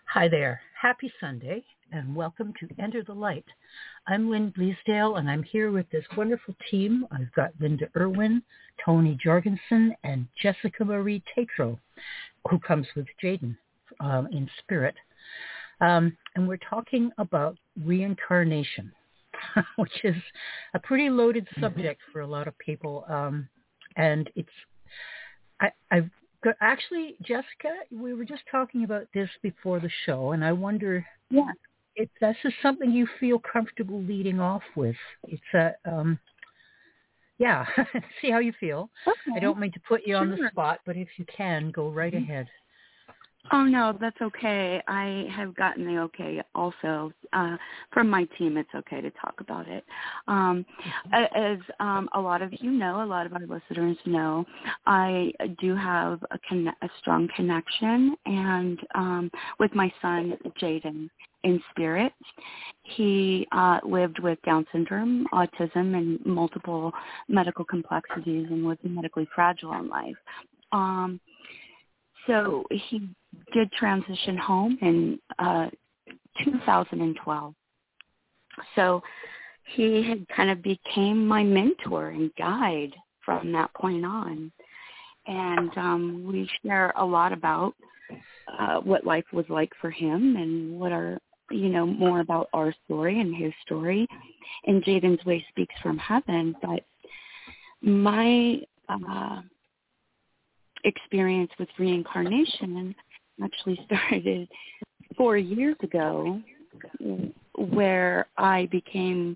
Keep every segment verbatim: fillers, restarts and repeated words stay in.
Hi there. Happy Sunday and welcome to Enter the Light. I'm Lynn Bleasdale and I'm here with this wonderful team. I've got Linda Irwin, Tony Jorgensen, and Jessica Marie Tatro, who comes with Jaden um, in spirit. Um, and we're talking about reincarnation, which is a pretty loaded subject for a lot of people. Um, and it's, I, I've got, actually, Jessica, we were just talking about this before the show, and I wonder yeah. if this is something you feel comfortable leading off with. It's a, um, yeah, see how you feel. Okay. I don't mean to put you Sure. on the spot, but if you can, go right Mm-hmm. ahead. Oh, no, that's okay. I have gotten the okay also. Uh, from my team, it's okay to talk about it. Um, as um, a lot of you know, a lot of our listeners know, I do have a, conne- a strong connection and um, with my son, Jaden, in spirit. He uh, lived with Down syndrome, autism, and multiple medical complexities and was medically fragile in life. Um, So he did transition home in uh, two thousand twelve. So he had kind of became my mentor and guide from that point on. And um, we share a lot about uh, what life was like for him and what our, you know, more about our story and his story. And Jaden's Way speaks from heaven. But my... Uh, experience with reincarnation actually started four years ago where I became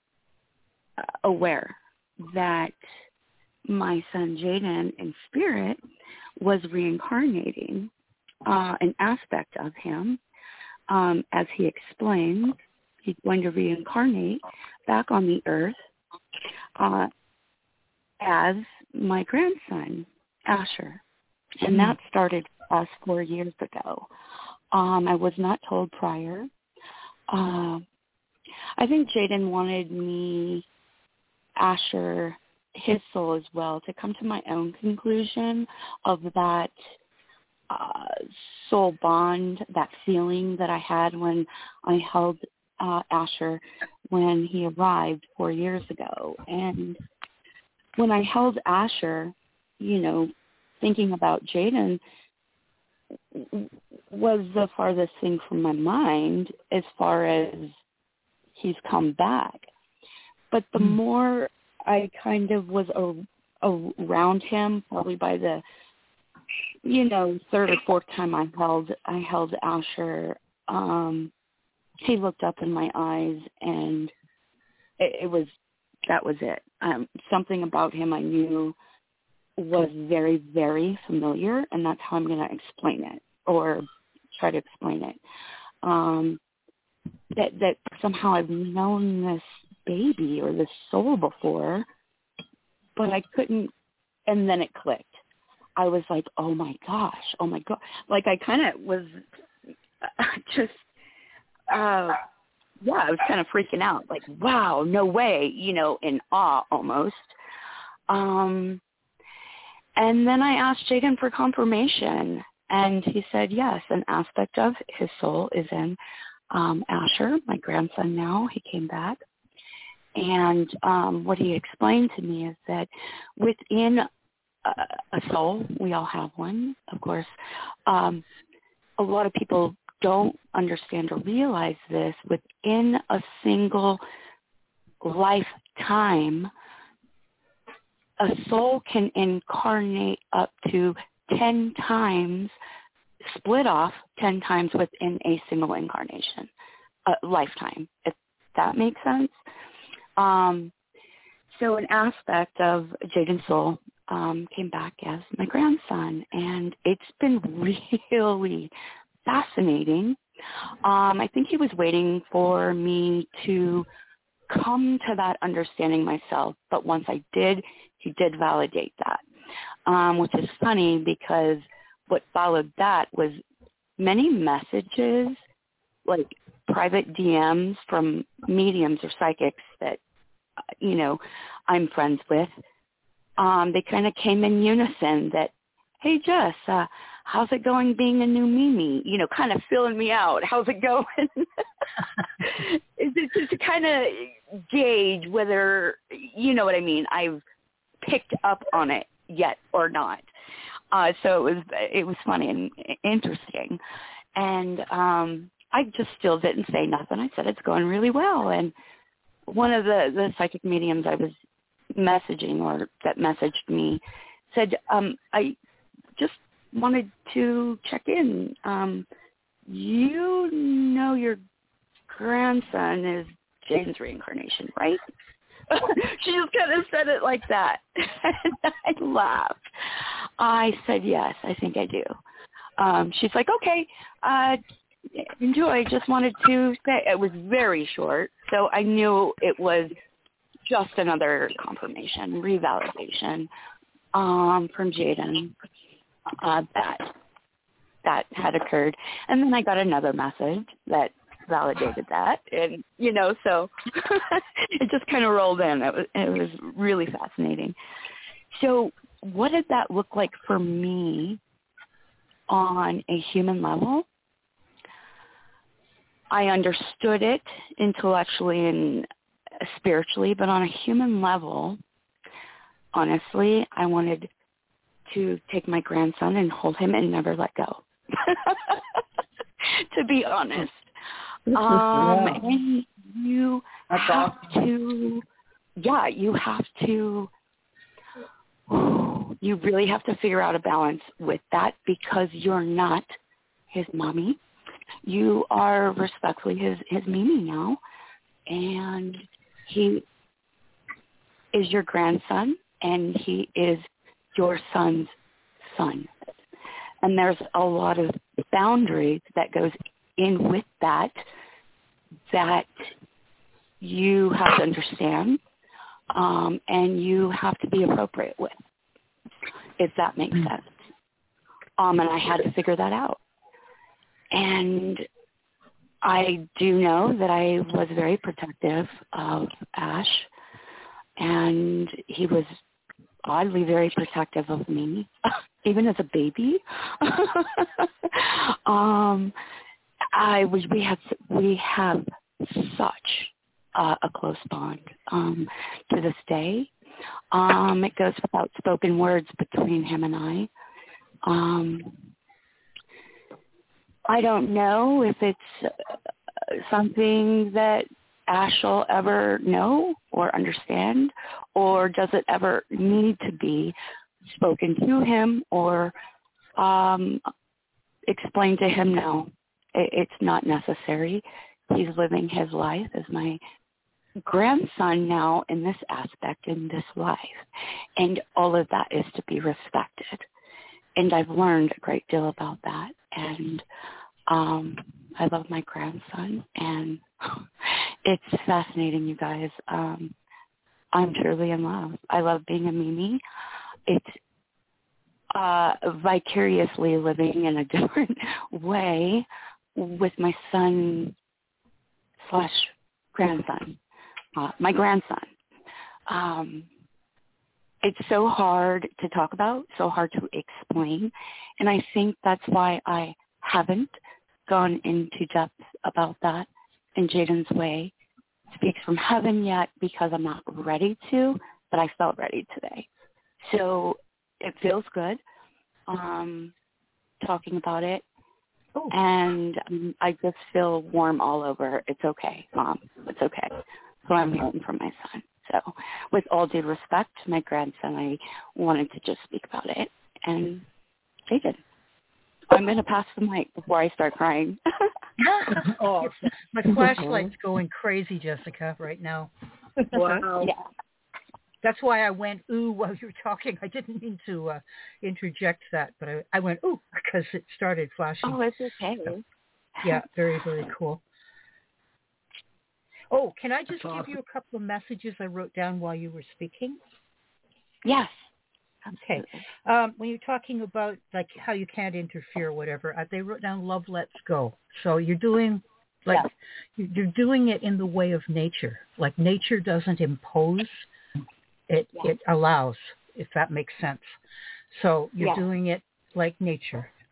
aware that my son Jaden in spirit was reincarnating uh, an aspect of him. Um, as he explained, he's going to reincarnate back on the earth uh, as my grandson, Asher. And that started us four years ago. Um, I was not told prior. Uh, I think Jaden wanted me, Asher, his soul as well, to come to my own conclusion of that uh, soul bond, that feeling that I had when I held uh, Asher when he arrived four years ago. And when I held Asher, you know, thinking about Jaden was the farthest thing from my mind as far as he's come back. But the mm-hmm. more I kind of was a, a, around him, probably by the, you know, third or fourth time I held, I held Asher, um, he looked up in my eyes and it, it was, that was it. Um, something about him I knew was very, very familiar, and that's how I'm going to explain it or try to explain it. Um, that that somehow I've known this baby or this soul before, but I couldn't, and then it clicked. I was like, oh my gosh, oh my God. Like I kind of was just, uh, yeah, I was kind of freaking out, like, wow, no way, you know, in awe almost. Um, And then I asked Jaden for confirmation, and he said, yes, an aspect of his soul is in um, Asher, my grandson now. He came back. And um, what he explained to me is that within a, a soul, we all have one, of course, um, a lot of people don't understand or realize this. Within a single lifetime, a soul can incarnate up to ten times, split off ten times within a single incarnation, a lifetime, if that makes sense. Um, so an aspect of Jaden's soul um, came back as my grandson, and it's been really fascinating. Um, I think he was waiting for me to come to that understanding myself, but once I did, he did validate that, um, which is funny because what followed that was many messages, like private D Ms from mediums or psychics that, you know, I'm friends with. Um, they kind of came in unison that, hey, Jess, uh, how's it going being a new Mimi? You know, kind of filling me out. How's it going? It's just to kind of gauge whether, you know what I mean, I've picked up on it yet or not. Uh, so it was it was funny and interesting. And um, I just still didn't say nothing. I said, it's going really well. And one of the, the psychic mediums I was messaging or that messaged me said, um, I just wanted to check in. Um, you know your grandson is Jane's reincarnation, right? She just kind of said it like that. And I laughed. I said, yes, I think I do. Um, she's like, okay, uh, enjoy. Just wanted to say, it was very short, so I knew it was just another confirmation, revalidation um, from Jaden uh, that that had occurred. And then I got another message that validated that, and you know, so it just kind of rolled in. It was, it was really fascinating. So what did that look like for me on a human level? I understood it intellectually and spiritually, but on a human level, honestly, I wanted to take my grandson and hold him and never let go. To be honest. Um, yeah. And you That's have awesome. to, yeah, you have to, you really have to figure out a balance with that because you're not his mommy. You are respectfully his, his Mimi now, and he is your grandson, and he is your son's son. And there's a lot of boundaries that goes in with that that you have to understand, um, and you have to be appropriate with, if that makes sense. Um, and I had to figure that out. And I do know that I was very protective of Ash, and he was oddly very protective of me, even as a baby. um, I was. We have we have such uh, a close bond um, to this day. Um, it goes without spoken words between him and I. Um, I don't know if it's uh, something that Ash will ever know or understand, or does it ever need to be spoken to him or um, explained to him? No, it, it's not necessary. He's living his life as my grandson now in this aspect, in this life, and all of that is to be respected. And I've learned a great deal about that, and um, I love my grandson, and it's fascinating, you guys. Um, I'm truly in love. I love being a Mimi. It's uh, vicariously living in a different way with my son slash grandson, uh, my grandson. Um, it's so hard to talk about, so hard to explain, and I think that's why I haven't gone into depth about that in Jaden's way. Speaks from heaven yet, because I'm not ready to, but I felt ready today. So it feels good um, talking about it, oh. and um, I just feel warm all over. It's okay, Mom. It's okay. So I'm hearing from my son. So with all due respect to my grandson, I wanted to just speak about it, and Jaden. I'm going to pass the mic before I start crying. Oh, my flashlight's going crazy, Jessica, right now. Wow. Yeah. That's why I went, ooh, while you were talking. I didn't mean to uh, interject that, but I, I went, ooh, because it started flashing. Oh, it's okay. So, yeah, very, very cool. Oh, can I just That's give awesome. you a couple of messages I wrote down while you were speaking? Yes. Okay. Um, when you're talking about like how you can't interfere or whatever, uh, they wrote down love lets go. So you're doing like yeah. you're doing it in the way of nature. Like nature doesn't impose, it yeah. it allows, if that makes sense. So you're yeah. doing it like nature.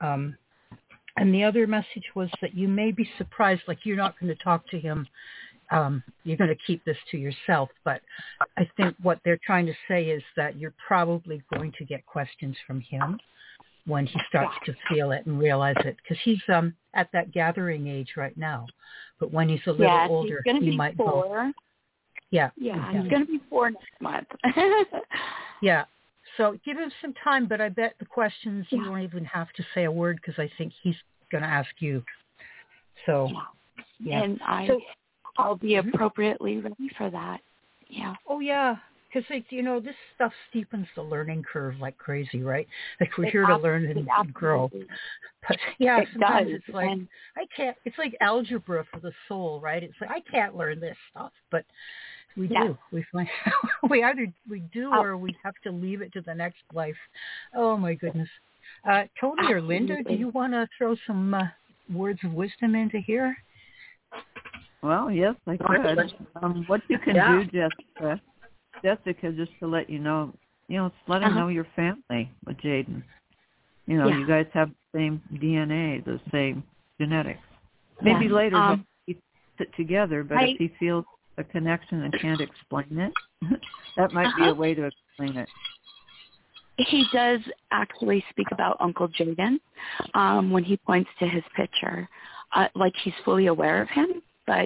Um, and the other message was that you may be surprised, like you're not going to talk to him. Um, you're going to keep this to yourself. But I think what they're trying to say is that you're probably going to get questions from him when he starts to feel it and realize it, because he's um, at that gathering age right now. But when he's a little yeah, older, he's he be might four. go. Yeah. Yeah, yeah. he's going to be four next month. Yeah. So give him some time, but I bet the questions yeah. you won't even have to say a word because I think he's going to ask you. So, yeah. yeah. And I, so, I'll be appropriately ready for that. Yeah. Oh, yeah. Because, like, you know, this stuff steepens the learning curve like crazy, right? Like, we're It here to learn and, and grow. But, yeah, it sometimes does. it's like, and I can't, it's like algebra for the soul, right? It's like, I can't learn this stuff, but we yeah. do. We find we either we do oh. or we have to leave it to the next life. Oh, my goodness. Uh, Tony Absolutely. or Linda, do you want to throw some uh, words of wisdom into here? Well, yes, I could. Um, what you can yeah. do, Jessica, Jessica, just to let you know, you know, let him uh-huh. know your family with Jaden. You know, yeah. you guys have the same D N A, the same genetics. Maybe yeah. later um, he'll put it together, but I, if he feels a connection and can't explain it, that might uh-huh. be a way to explain it. He does actually speak about Uncle Jaden um, when he points to his picture, uh, like he's fully aware of him, but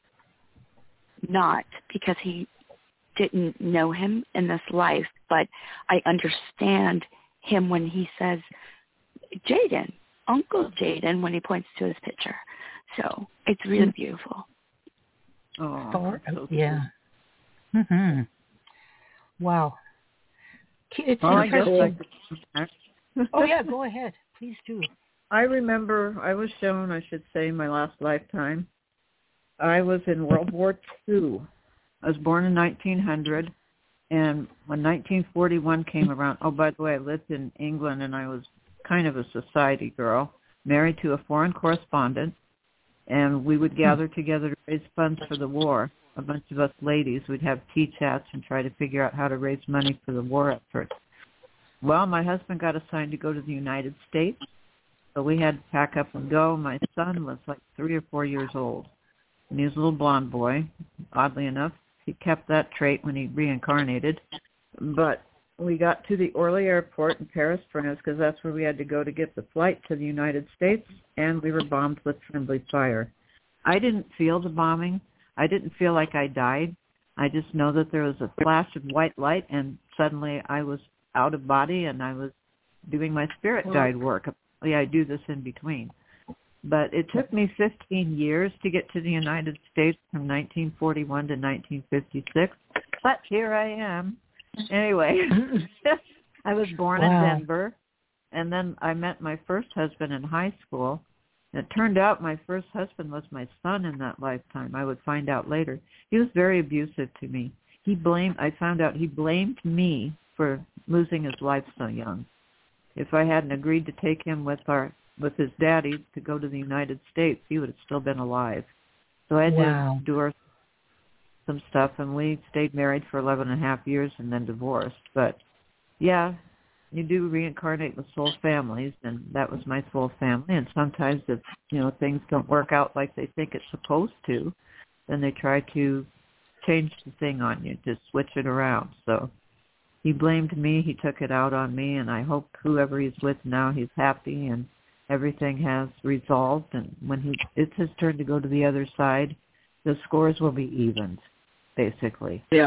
not because he didn't know him in this life. But I understand him when he says Jaden, Uncle Jaden, when he points to his picture. So it's really beautiful. Oh, so yeah. Mm-hmm. Wow. It's well, interesting. I oh, yeah, go ahead. Please do. I remember I was shown, I should say, my last lifetime. I was in World War Two. I was born in nineteen hundred, and when nineteen forty-one came around, oh, by the way, I lived in England, and I was kind of a society girl, married to a foreign correspondent, and we would gather together to raise funds for the war. A bunch of us ladies would have tea chats and try to figure out how to raise money for the war effort. Well, my husband got assigned to go to the United States, so we had to pack up and go. My son was like three or four years old, and he was a little blonde boy. Oddly enough, he kept that trait when he reincarnated. But we got to the Orly airport in Paris, France, because that's where we had to go to get the flight to the United States, and we were bombed with friendly fire. I didn't feel the bombing. I didn't feel like I died. I just know that there was a flash of white light, and suddenly I was out of body, and I was doing my spirit guide work. Yeah, I do this in between. But it took me fifteen years to get to the United States from nineteen forty-one to nineteen fifty-six. But here I am. Anyway, I was born wow. in Denver, and then I met my first husband in high school. And it turned out my first husband was my son in that lifetime. I would find out later. He was very abusive to me. He blamed, I found out he blamed me for losing his life so young. If I hadn't agreed to take him with our with his daddy to go to the United States, he would have still been alive. So I had wow. to endure some stuff, and we stayed married for eleven and a half years and then divorced. But, yeah, you do reincarnate with soul families, and that was my soul family. And sometimes if, you know, things don't work out like they think it's supposed to, then they try to change the thing on you, to switch it around. So he blamed me. He took it out on me, and I hope whoever he's with now, he's happy and everything has resolved. And when he it's his turn to go to the other side, the scores will be evened, basically. Yeah.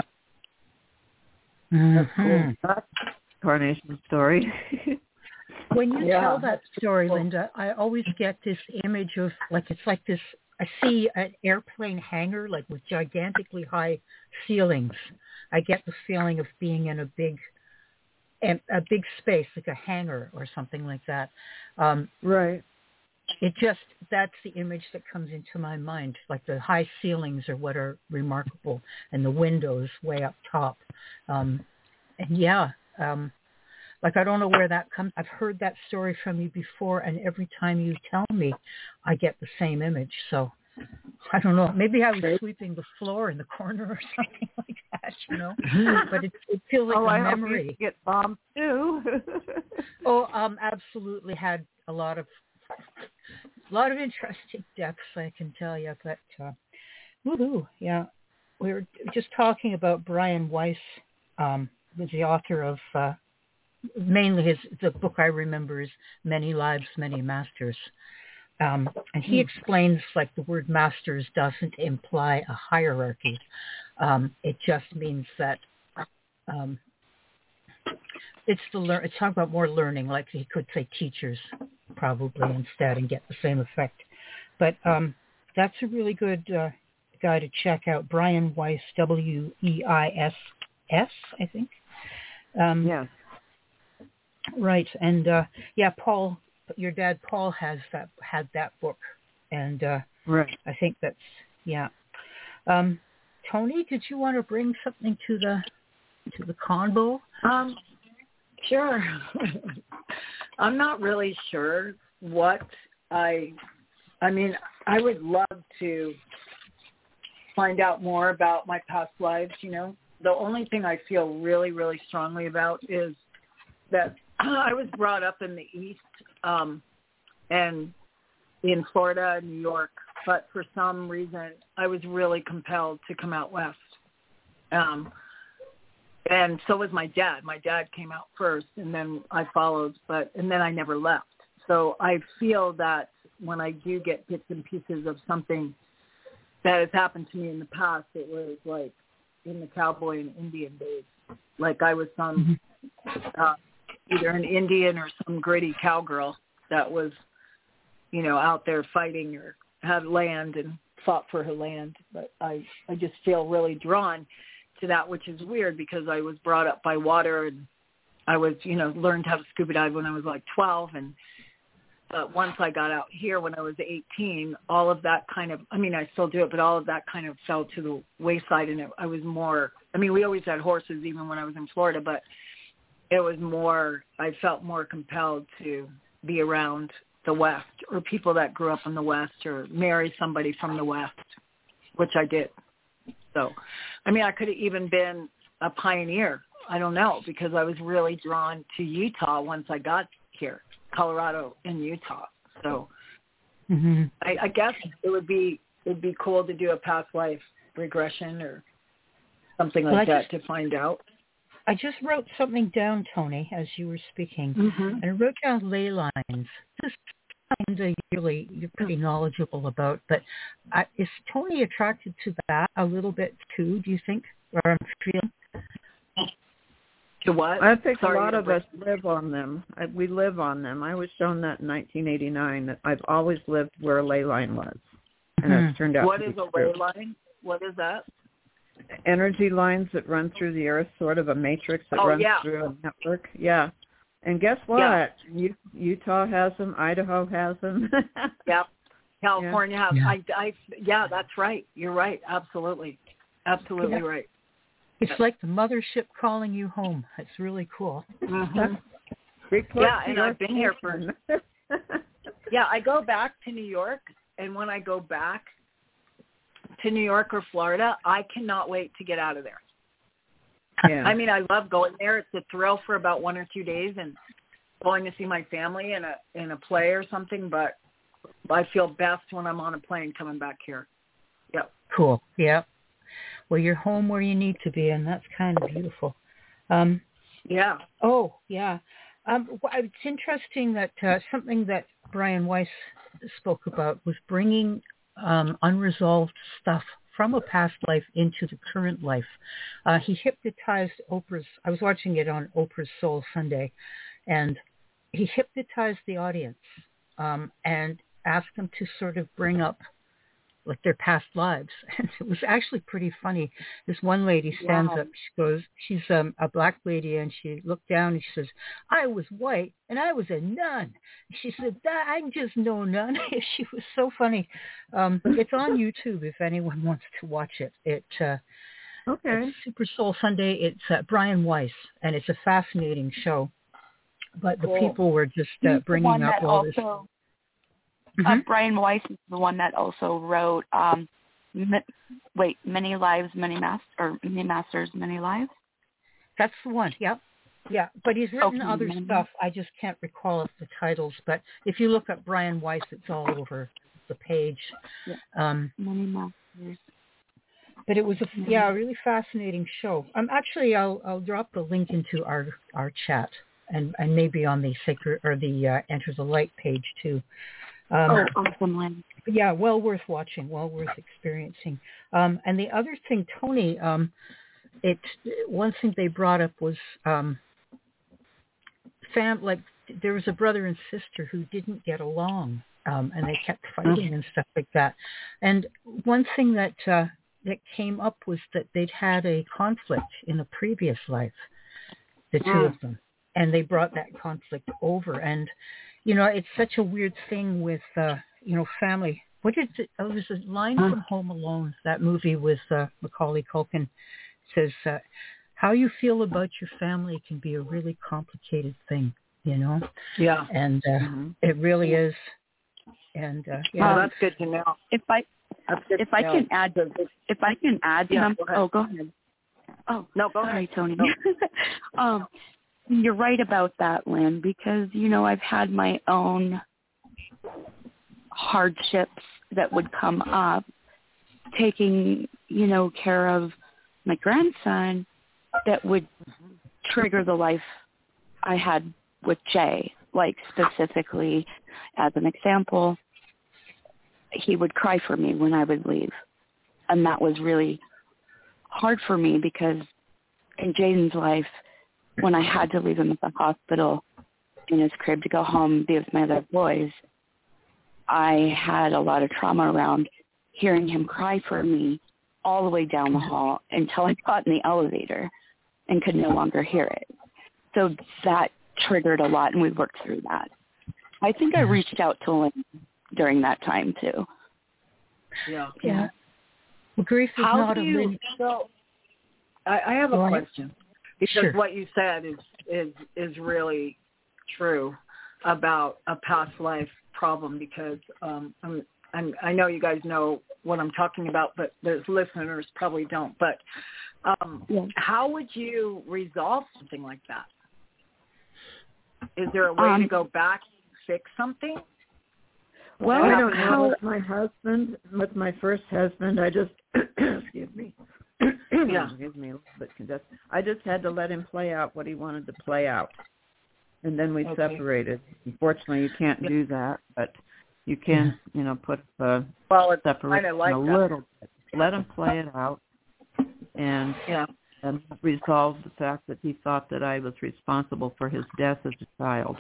Mm-hmm. That's cool. That's Carnation story. When you Yeah. tell that story, Linda, I always get this image of, like, it's like this, I see an airplane hangar, like with gigantically high ceilings. I get the feeling of being in a big, a big space, like a hangar or something like that. Um, right. It just, that's the image that comes into my mind, like the high ceilings are what are remarkable, and the windows way up top. Um, and yeah, um, like I don't know where that comes. I've heard that story from you before, and every time you tell me, I get the same image. So I don't know. Maybe I was sweeping the floor in the corner or something like that. that, you know. But it, it feels like oh, a I memory. hope you get bombed too. oh, um, absolutely had a lot of a lot of interesting deaths, I can tell you. But uh, woohoo, yeah. We were just talking about Brian Weiss, um, was the author of uh, mainly his the book I remember is Many Lives, Many Masters. Um, and he explains like the word masters doesn't imply a hierarchy. Um, it just means that um, it's the learn. It's talking about more learning, like he could say teachers probably instead and get the same effect. But um, that's a really good uh, guy to check out. Brian Weiss, W E I S S, I think. Um, yes. Right, and uh, yeah, Paul. Your dad, Paul, has that had that book, and uh, right. I think that's yeah. Um, Tony, did you want to bring something to the to the convo? Um, sure. I'm not really sure what I. I mean, I would love to find out more about my past lives. You know, the only thing I feel really, really strongly about is that I was brought up in the East. Um, and in Florida and New York, but for some reason I was really compelled to come out West. Um, and so was my dad. My dad came out first and then I followed, but, and then I never left. So I feel that when I do get bits and pieces of something that has happened to me in the past, it was like in the cowboy and Indian days. Like I was some, uh, either an Indian or some gritty cowgirl that was, you know, out there fighting or had land and fought for her land. But I, I just feel really drawn to that, which is weird because I was brought up by water and I was, you know, learned how to scuba dive when I was like twelve. And uh, once I got out here when I was eighteen, all of that kind of, I mean, I still do it, but all of that kind of fell to the wayside. And it, I was more, I mean, we always had horses even when I was in Florida, but it was more, I felt more compelled to be around the West or people that grew up in the West or marry somebody from the West, which I did. So, I mean, I could have even been a pioneer. I don't know, because I was really drawn to Utah once I got here, Colorado and Utah. So mm-hmm. I, I guess it would be, it would be cool to do a past life regression or something like well, that just, to find out. I just wrote something down, Tony, as you were speaking, mm-hmm. and I wrote down ley lines. This kind of really you're pretty knowledgeable about, but I, is Tony attracted to that a little bit too? Do you think, or I'm feeling? To what? I think Sorry, a lot of us live on them. I, we live on them. I was shown that in nineteen eighty-nine that I've always lived where a ley line was, and mm-hmm. it's turned out. What to is be a true. ley line? What is that? Energy lines that run through the earth, sort of a matrix that oh, runs yeah. through a network. Yeah. And guess what? Yeah. U- Utah has them. Idaho has them. Yep. California yeah. has. Yeah. I, I, yeah, that's right. You're right. Absolutely. Absolutely yeah. right. It's like the mothership calling you home. It's really cool. Mm-hmm. Report yeah, and I've been here for. yeah, I go back to New York, and when I go back to New York or Florida, I cannot wait to get out of there. Yeah. I mean, I love going there. It's a thrill for about one or two days and going to see my family in a in a play or something, but I feel best when I'm on a plane coming back here. Yep. Cool. Yep. Well, you're home where you need to be, and that's kind of beautiful. Um, yeah. Oh, yeah. Um, it's interesting that uh, something that Brian Weiss spoke about was bringing um, unresolved stuff from a past life into the current life. Uh, he hypnotized Oprah's, I was watching it on Oprah's Soul Sunday, and he hypnotized the audience um, and asked them to sort of bring up like their past lives. And it was actually pretty funny. This one lady stands wow. up, she goes, she's um, a black lady, and she looked down and she says, I was white and I was a nun. She said, that I'm just no nun. She was so funny. Um, it's on YouTube if anyone wants to watch it. It uh, okay. It's Super Soul Sunday. It's uh, Brian Weiss, and it's a fascinating show. But the Cool. people were just uh, bringing up all also- this. Uh, Brian Weiss is the one that also wrote um, Ma- wait, Many Lives, Many Masters, or Many Masters, Many Lives? That's the one. Yep. Yeah. But he's written Okay, other Many- stuff. I just can't recall the titles. But if you look up Brian Weiss, it's all over the page. Yeah. Um, Many Masters. but it was a yeah, a really fascinating show. Um, actually, I'll I'll drop the link into our our chat and, and maybe on the sacred or the uh, Enter the Light page too. Um, Oh, awesome, Lynn. Yeah, well worth watching, well worth experiencing. Um, and the other thing, Tony, um, it one thing they brought up was um, fam like there was a brother and sister who didn't get along, um, and they kept fighting and stuff like that. And one thing that uh, that came up was that they'd had a conflict in a previous life, the two of them, and they brought that conflict over. And you know, it's such a weird thing with. Uh, You know, family. What is it? Oh, there's a line from Home Alone, that movie with uh, Macaulay Culkin. Says, uh, "How you feel about your family can be a really complicated thing." You know. Yeah. And uh, Mm-hmm. it really is. And uh, yeah, Oh, that's good to know. If I That's good if to I know. can add if I can add Yeah, some go ahead. oh go ahead. Oh No, go sorry, ahead. Tony. No. um, you're right about that, Lynn, because you know I've had my own hardships that would come up taking, you know, care of my grandson that would trigger the life I had with Jay. Like specifically, as an example, he would cry for me when I would leave. And that was really hard for me because in Jaden's life, when I had to leave him at the hospital in his crib to go home, be with my other boys, I had a lot of trauma around hearing him cry for me all the way down the hall until I got in the elevator and could no longer hear it. So that triggered a lot, and we worked through that. I think I reached out to Lynn during that time, too. Yeah. yeah. Well, grief is How not do a you, linear. so I, I have a Go ahead. question because Sure. what you said is, is, is really true about a past life problem because um, I'm, I'm, I know you guys know what I'm talking about, but there's listeners probably don't. But um, Yeah. how would you resolve something like that? Is there a way Um, to go back and fix something? Well, I don't know. how, With my husband, with my first husband, I just excuse me. Yeah. Excuse me a little bit congested. I just had to let him play out what he wanted to play out, and then we Okay. separated. Unfortunately, you can't Yeah. do that, but you can, you know, put uh, Well, it's separate kind of like a that. little bit. Let him play it out, and Yeah. and resolve the fact that he thought that I was responsible for his death as a child.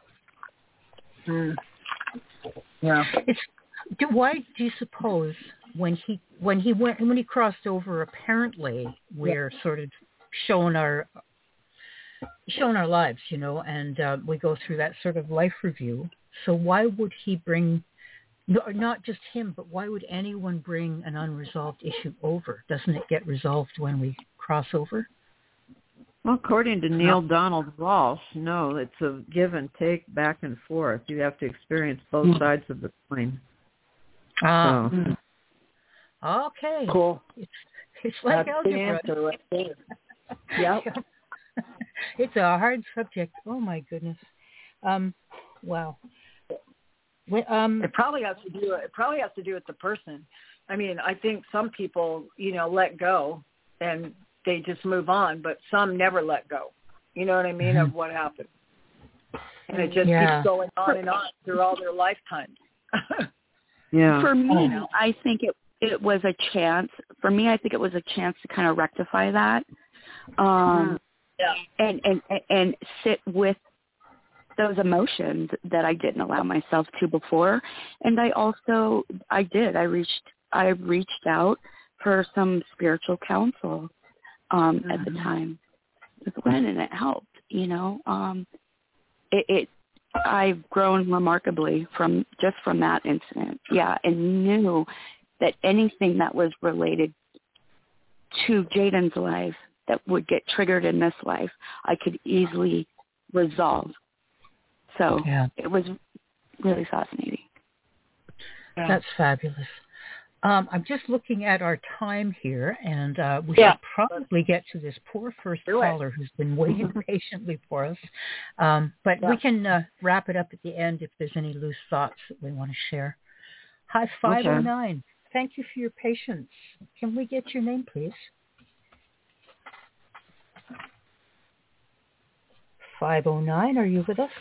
Mm. Yeah. It's do, why do you suppose when he when he went when he crossed over, apparently we're sort of showing our showing our lives, you know, and uh, we go through that sort of life review. So why would he bring, no, not just him, but why would anyone bring an unresolved issue over? Doesn't it get resolved when we cross over? Well, according to Neil Donald Walsh, no, it's a give and take back and forth. You have to experience both sides of the coin. Ah, So, okay. Cool. It's it's like That's the algebra. answer right there. Yep. It's a hard subject. Oh my goodness. Um, wow. Well, um, It probably has to do it probably has to do with the person. I mean, I think some people, you know, let go and they just move on, but some never let go. You know what I mean, Mhm. of what happened. And it just Yeah. keeps going on and on through all their lifetimes. yeah. for me, Oh. I think it it was a chance. For me, I think it was a chance to kind of rectify that, um, Yeah. and, and and sit with those emotions that I didn't allow myself to before. And I also, I did. I reached, I reached out for some spiritual counsel um, mm-hmm. at the time with Lynn, and it helped. You know, um, it, it. I've grown remarkably from just from that incident. Yeah, and knew that anything that was related to Jaden's life that would get triggered in this life, I could easily resolve. So yeah. it was really fascinating. That's fabulous. Um, I'm just looking at our time here, and uh, we Yeah. should probably get to this poor first Do it. caller who's been waiting patiently for us. Um, but Yeah. we can uh, wrap it up at the end if there's any loose thoughts that we want to share. Hi, five oh nine. Thank you for your patience. Can we get your name, please? five oh nine, are you with us?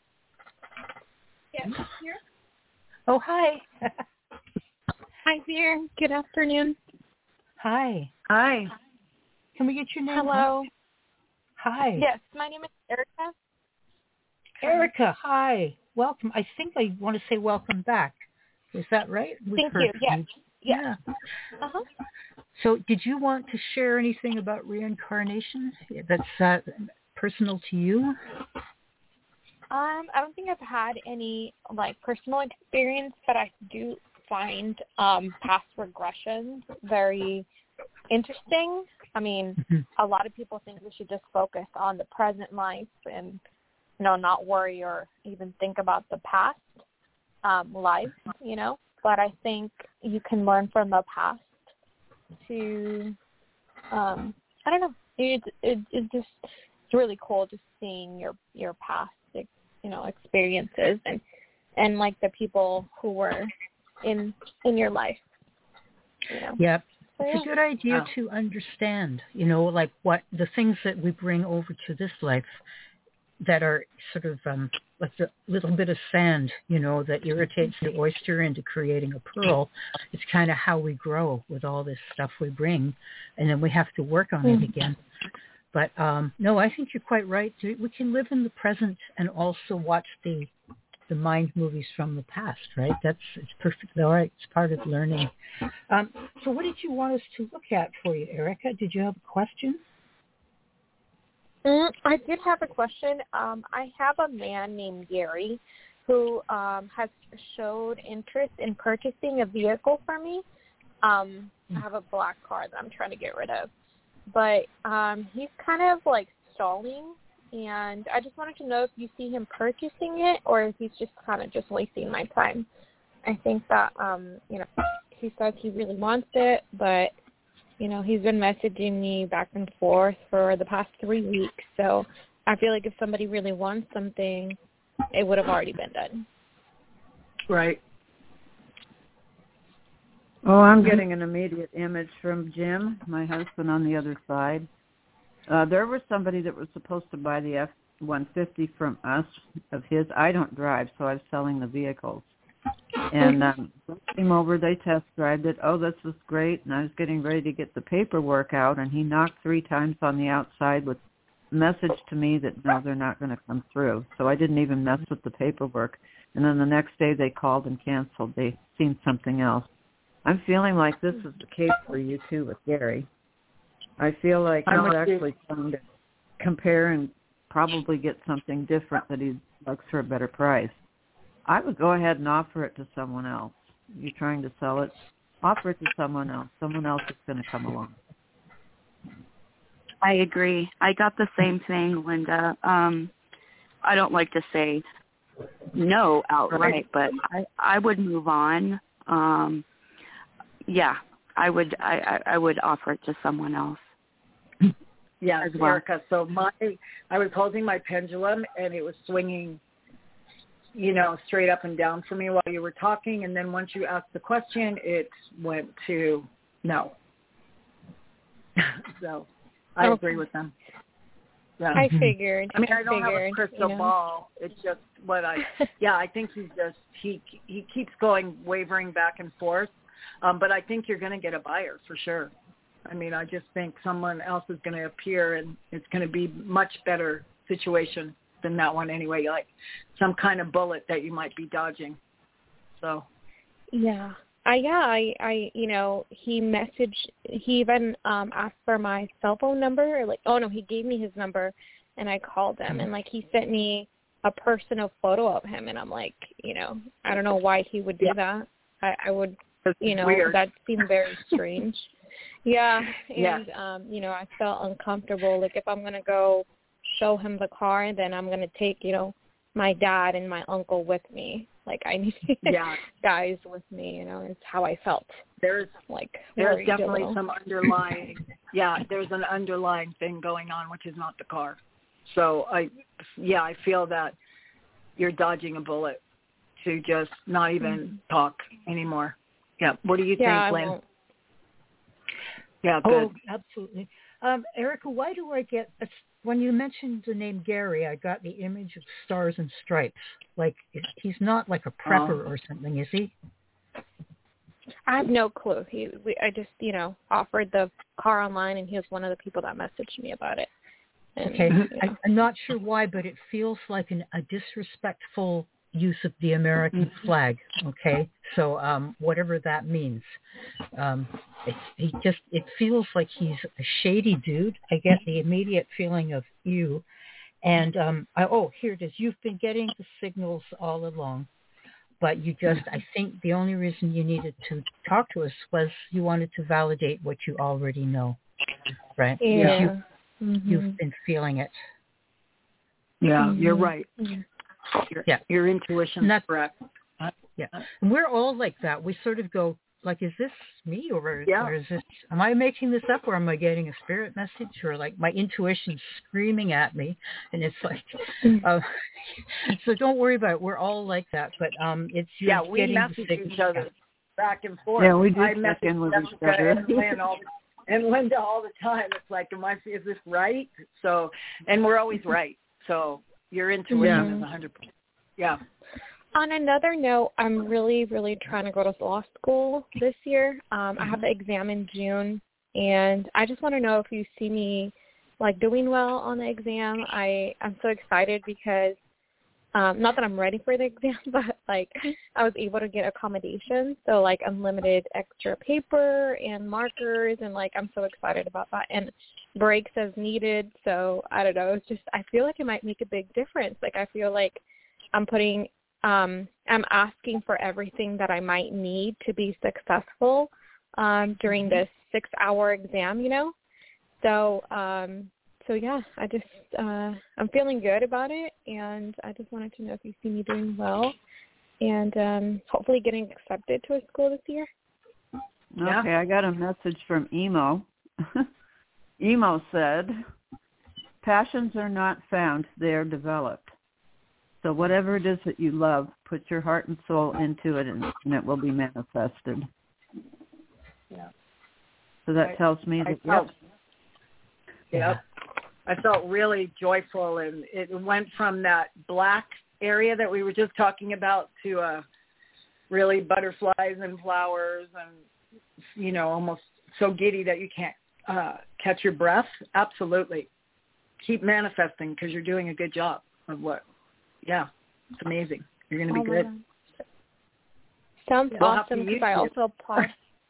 Yes, here. Oh, hi. Hi there. Good afternoon. Hi. Hi. Can we get your name? Hello. Hi. Yes, my name is Erica. Erica, hi. Welcome. I think I want to say welcome back. Is that right? We've Thank heard you. from Yes. you. Yes. Yeah. Uh-huh. So did you want to share anything about reincarnation that's uh, personal to you? Um, I don't think I've had any like personal experience, but I do find um, past regressions very interesting. I mean, Mm-hmm. a lot of people think we should just focus on the present life and, you know, not worry or even think about the past um, life, you know. But I think you can learn from the past to, um, I don't know, it, it, it just, it's really cool just seeing your, your past, you know, experiences and, and like the people who were in, in your life. You know? Yep. So, It's a good idea Oh. to understand, you know, like what the things that we bring over to this life that are sort of um, like the little bit of sand, you know, that irritates the oyster into creating a pearl. It's kind of how we grow with all this stuff we bring, and then we have to work on it again. But um, no, I think you're quite right. We can live in the present and also watch the the mind movies from the past, right? That's it's perfectly all right. It's part of learning. Um, so what did you want us to look at for you, Erica? Did you have a question? Mm, I did have a question. Um, I have a man named Gary who um, has showed interest in purchasing a vehicle for me. Um, I have a black car that I'm trying to get rid of. But um, he's kind of like stalling, and I just wanted to know if you see him purchasing it or if he's just kind of just wasting my time. I think that, um, you know, he says he really wants it, but you know, he's been messaging me back and forth for the past three weeks. So I feel like if somebody really wants something, it would have already been done. Right. Oh, I'm getting an immediate image from Jim, my husband on the other side. Uh, there was somebody that was supposed to buy the F one fifty from us of his. I don't drive, so I was selling the vehicles. And um, came over, they test drive it. Oh, this was great. And I was getting ready to get the paperwork out, and he knocked three times on the outside with a message to me that, no, they're not going to come through. So I didn't even mess with the paperwork. And then the next day they called and canceled. They seen something else. I'm feeling like this is the case for you, too, with Gary. I feel like I'm he's with you. actually trying to compare and probably get something different that he looks for a better price. I would go ahead and offer it to someone else. You're trying to sell it, offer it to someone else. Someone else is going to come along. I agree. I got the same thing, Linda. Um, I don't like to say no outright, but I, I would move on. Um, yeah, I would. I, I would offer it to someone else. Yes, as well. Erica. So my, I was holding my pendulum and it was swinging, you know, straight up and down for me while you were talking. And then once you asked the question, it went to no. So I Okay. agree with them. Yeah. I figured. I mean, I don't figured, have a crystal you know? ball. It's just what I, yeah, I think he's just, he he keeps going, wavering back and forth. Um, but I think you're going to get a buyer for sure. I mean, I just think someone else is going to appear and it's going to be much better situation than that one anyway, like some kind of bullet that you might be dodging. So. Yeah. I, yeah, I, I, you know, he messaged, he even um, asked for my cell phone number. Like, oh, no, he gave me his number, and I called him. And, like, he sent me a personal photo of him. And I'm like, you know, I don't know why he would do yeah. that. I, I would, you know, weird. that seemed very strange. Yeah. And, yeah. um, you know, I felt uncomfortable. Like, if I'm going to go show him the car, then I'm going to take, you know, my dad and my uncle with me. Like, I need yeah. guys with me, you know, it's how I felt. there's like there's worried a definitely little. some underlying yeah, there's an underlying thing going on, which is not the car. So I yeah, I feel that you're dodging a bullet to just not even mm-hmm. talk anymore. Yeah. What do you yeah, think, I Lynn? won't. Yeah, good. Oh, absolutely. Um, Erica, why do I get, a, when you mentioned the name Gary, I got the image of stars and stripes. Like, he's not like a prepper oh. or something, is he? I have no clue. He, we, I just, you know, offered the car online, and he was one of the people that messaged me about it. And, okay. you know. I, I'm not sure why, but it feels like an, a disrespectful use of the American flag. Okay. So um, whatever that means. Um, it, he just, it feels like he's a shady dude. I get the immediate feeling of ew. And, um, I, oh, here it is. You've been getting the signals all along, but you just, I think the only reason you needed to talk to us was you wanted to validate what you already know, right? Yeah. You, mm-hmm. You've been feeling it. Yeah, mm-hmm. you're right. Yeah. Your, yeah. your intuition is correct. Yeah. And we're all like that. We sort of go, like, is this me or, yeah. or is this, am I making this up or am I getting a spirit message or like my intuition's screaming at me? And it's like, uh, so don't worry about it. We're all like that. But um, it's yeah, we getting message each other back and forth. Yeah, we do I check message in with Jessica each other. and, Lynn all the, and Linda all the time. It's like, am I, is this right? So, and we're always right. So your intuition yeah. is one hundred percent. Yeah. On another note, I'm really, really trying to go to law school this year. Um, I have the exam in June, and I just want to know if you see me, like, doing well on the exam. I, I'm so excited because, um, not that I'm ready for the exam, but, like, I was able to get accommodations, so, like, unlimited extra paper and markers, and, like, I'm so excited about that. And breaks as needed, so I don't know. It's just, I feel like it might make a big difference. Like, I feel like I'm putting – Um, I'm asking for everything that I might need to be successful um, during this six-hour exam, you know. So, um, so yeah, I just uh, I'm feeling good about it, and I just wanted to know if you see me doing well, and um, hopefully getting accepted to a school this year. Okay, yeah. I got a message from Emo. Emo said, "Passions are not found; they are developed. So whatever it is that you love, put your heart and soul into it, and, and it will be manifested." Yeah. So that I, tells me I that, felt, yep. Yep. I felt really joyful, and it went from that black area that we were just talking about to uh, really butterflies and flowers and, you know, almost so giddy that you can't uh, catch your breath. Absolutely. Keep manifesting because you're doing a good job of what. Yeah, it's amazing. You're going to be oh good. Sounds we'll awesome because I also applied.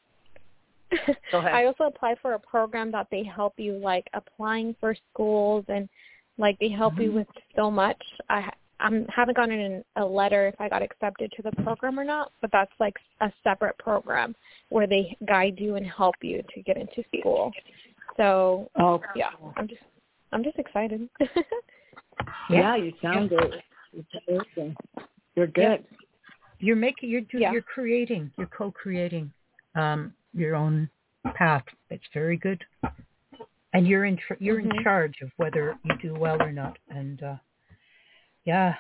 Go ahead. I also applied for a program that they help you, like, applying for schools, and, like, they help mm-hmm. you with so much. I I haven't gotten a letter if I got accepted to the program or not, but that's, like, a separate program where they guide you and help you to get into school. So, oh, yeah, I'm just I'm just excited. yeah, you sound good. You're good. Yep. You're making, you're, yeah. you're creating, you're co-creating um, your own path. It's very good, and you're in, tr- you're mm-hmm. in charge of whether you do well or not. And uh, yeah,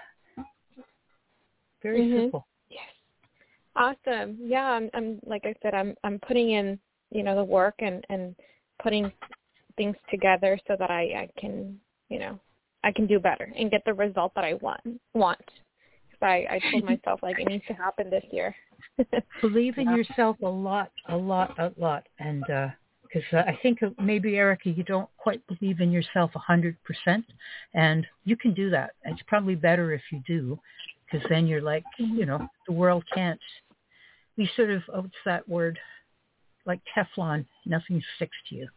very mm-hmm. simple. Yes, awesome. Yeah, I'm, I'm like I said, I'm, I'm putting in, you know, the work and, and putting things together so that I, I can, you know, I can do better and get the result that I want. Want. I, I told myself, like, it needs to happen this year. Believe in yeah. yourself a lot, a lot, a lot. And because uh, uh, I think maybe, Erica, you don't quite believe in yourself one hundred percent. And you can do that. It's probably better if you do, because then you're like, mm-hmm. you know, the world can't. We sort of, oh, what's that word? Like Teflon. Nothing sticks to you.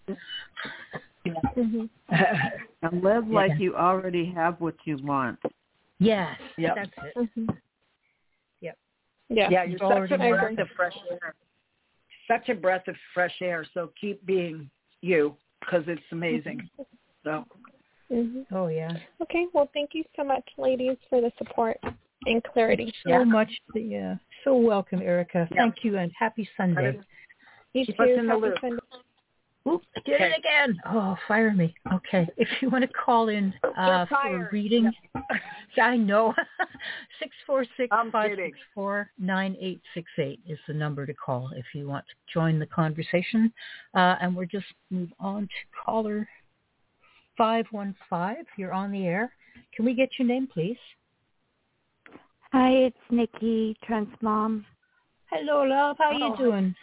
Mm-hmm. And live yeah. like you already have what you want. Yes, yep. that's it. Mm-hmm. Yep. Yeah, yeah, you're such a breath agree. of fresh air. Such a breath of fresh air. So keep being you, because it's amazing. So. Mm-hmm. Oh yeah. Okay. Well, thank you so much, ladies, for the support and clarity. So yeah. much. Yeah. So welcome, Erica. Yeah. Thank you, and happy Sunday. You Keep us too. in the Happy loop. Sunday. Oops, I did Okay. it again. Oh, fire me. Okay. If you want to call in uh, for a fired. reading, I know. six four six, I'm five kidding. six four, nine eight six eight is the number to call if you want to join the conversation. Uh, and we'll just move on to caller five one five. You're on the air. Can we get your name, please? Hi, it's Nikki, Trent's mom. Hello, love. How Oh, you doing?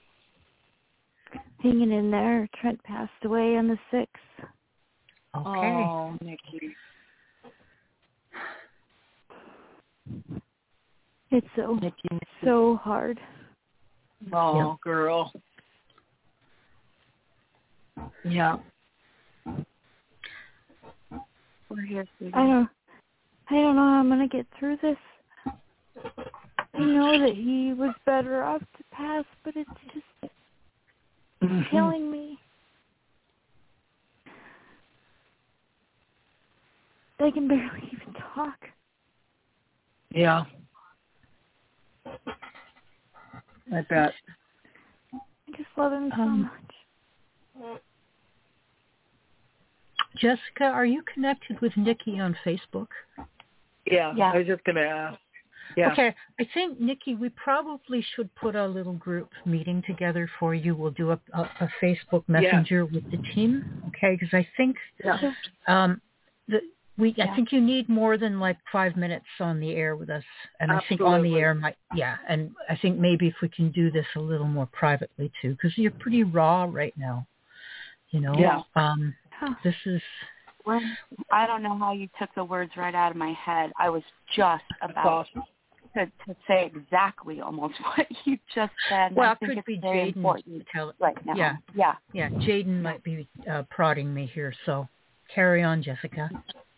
Hanging in there. Trent passed away on the sixth. Okay. Oh, Nikki. It's so, Nikki. so hard. Oh, Yep. girl. Yeah. We're here, sweetie. I don't, I don't know how I'm going to get through this. I know that he was better off to pass, but it's just Mm-hmm. killing me. I can barely even talk. Yeah. I bet. I just love him so Um, much. Jessica, are you connected with Nikki on Facebook? Yeah. Yeah. I was just gonna ask. Yeah. Okay, I think, Nikki, we probably should put a little group meeting together for you. We'll do a, a, a Facebook Messenger with the team, okay? Because I think Yeah. um, the, we, Yeah. I think you need more than like five minutes on the air with us. And I think on the Absolutely. air might, yeah. And I think maybe if we can do this a little more privately too, because you're pretty raw right now, you know? Yeah. Um, Huh. this is, Well, I don't know how you took the words right out of my head. I was just That's about awesome. to, to say exactly almost what you just said. well, I it think could it's be very Jaden. important Tell, right now. yeah. Yeah. Yeah, Jaden might be uh, prodding me here, so carry on, Jessica.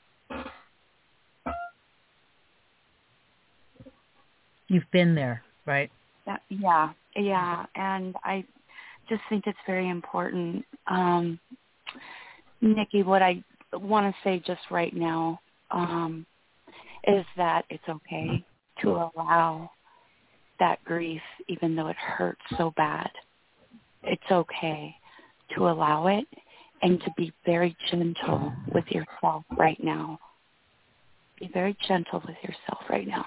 You've been there, right? That, yeah, yeah, and I just think it's very important. Um, Nikki, what I want to say just right now um, is that it's okay to allow that grief, even though it hurts so bad. It's okay to allow it and to be very gentle with yourself right now. Be very gentle with yourself right now.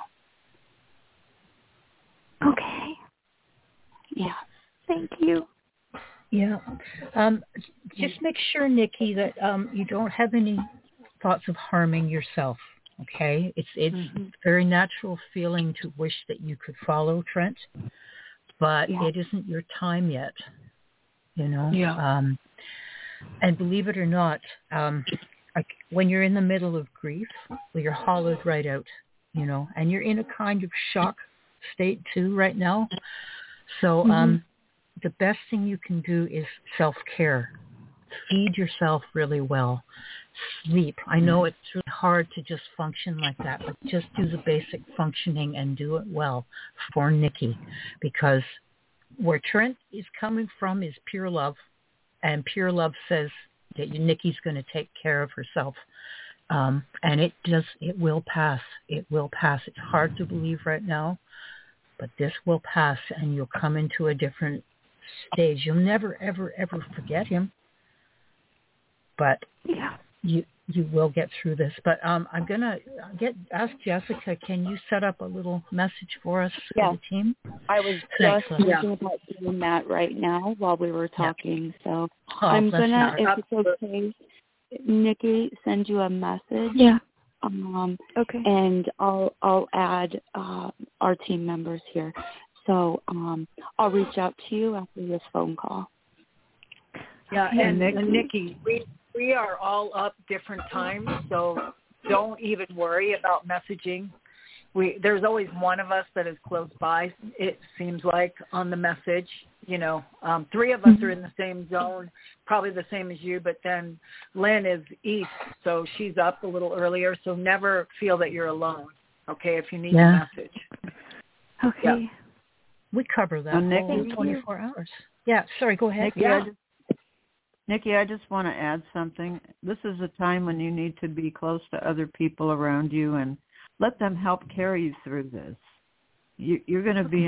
Okay. Yeah. Thank you. Yeah. Um, just make sure, Nikki, that um, you don't have any thoughts of harming yourself, okay? It's it's Mm-hmm. a very natural feeling to wish that you could follow Trent, but Yeah. it isn't your time yet, you know? Yeah. Um, and believe it or not, um, like when you're in the middle of grief, well, you're hollowed right out, you know, and you're in a kind of shock state too right now. So um, the best thing you can do is self-care. Feed yourself really well. Sleep. I know it's really hard to just function like that, but just do the basic functioning and do it well for Nikki, because where Trent is coming from is pure love, and pure love says that Nikki's going to take care of herself. Um, and it does, it will pass. It will pass. It's hard to believe right now, but this will pass and you'll come into a different stage. You'll never, ever, ever forget him, but Yeah. you you will get through this. But um, I'm going to get ask Jessica, can you set up a little message for us Yeah. for the team? I was Thanks, just love. thinking about doing that right now while we were talking. So Oh, I'm bless gonna, your if it's okay, Nikki, send you a message. Yeah. Um, Okay. and I'll I'll add uh, our team members here. So um, I'll reach out to you after this phone call. Yeah, Okay. and, Nikki. and Nikki, we we are all up different times, so don't even worry about messaging. We there's always one of us that is close by. It seems like on the message, you know, um, three of us are in the same zone, probably the same as you. But then Lynn is east, so she's up a little earlier. So never feel that you're alone. Okay, if you need Yeah. a message. Okay. Yeah. We cover that Uh, Nikki? whole Thank you. twenty-four hours. Yeah, sorry, go ahead. Nikki, Yeah. I just, Nikki, I just want to add something. This is a time when you need to be close to other people around you and let them help carry you through this. You, you're going to be in a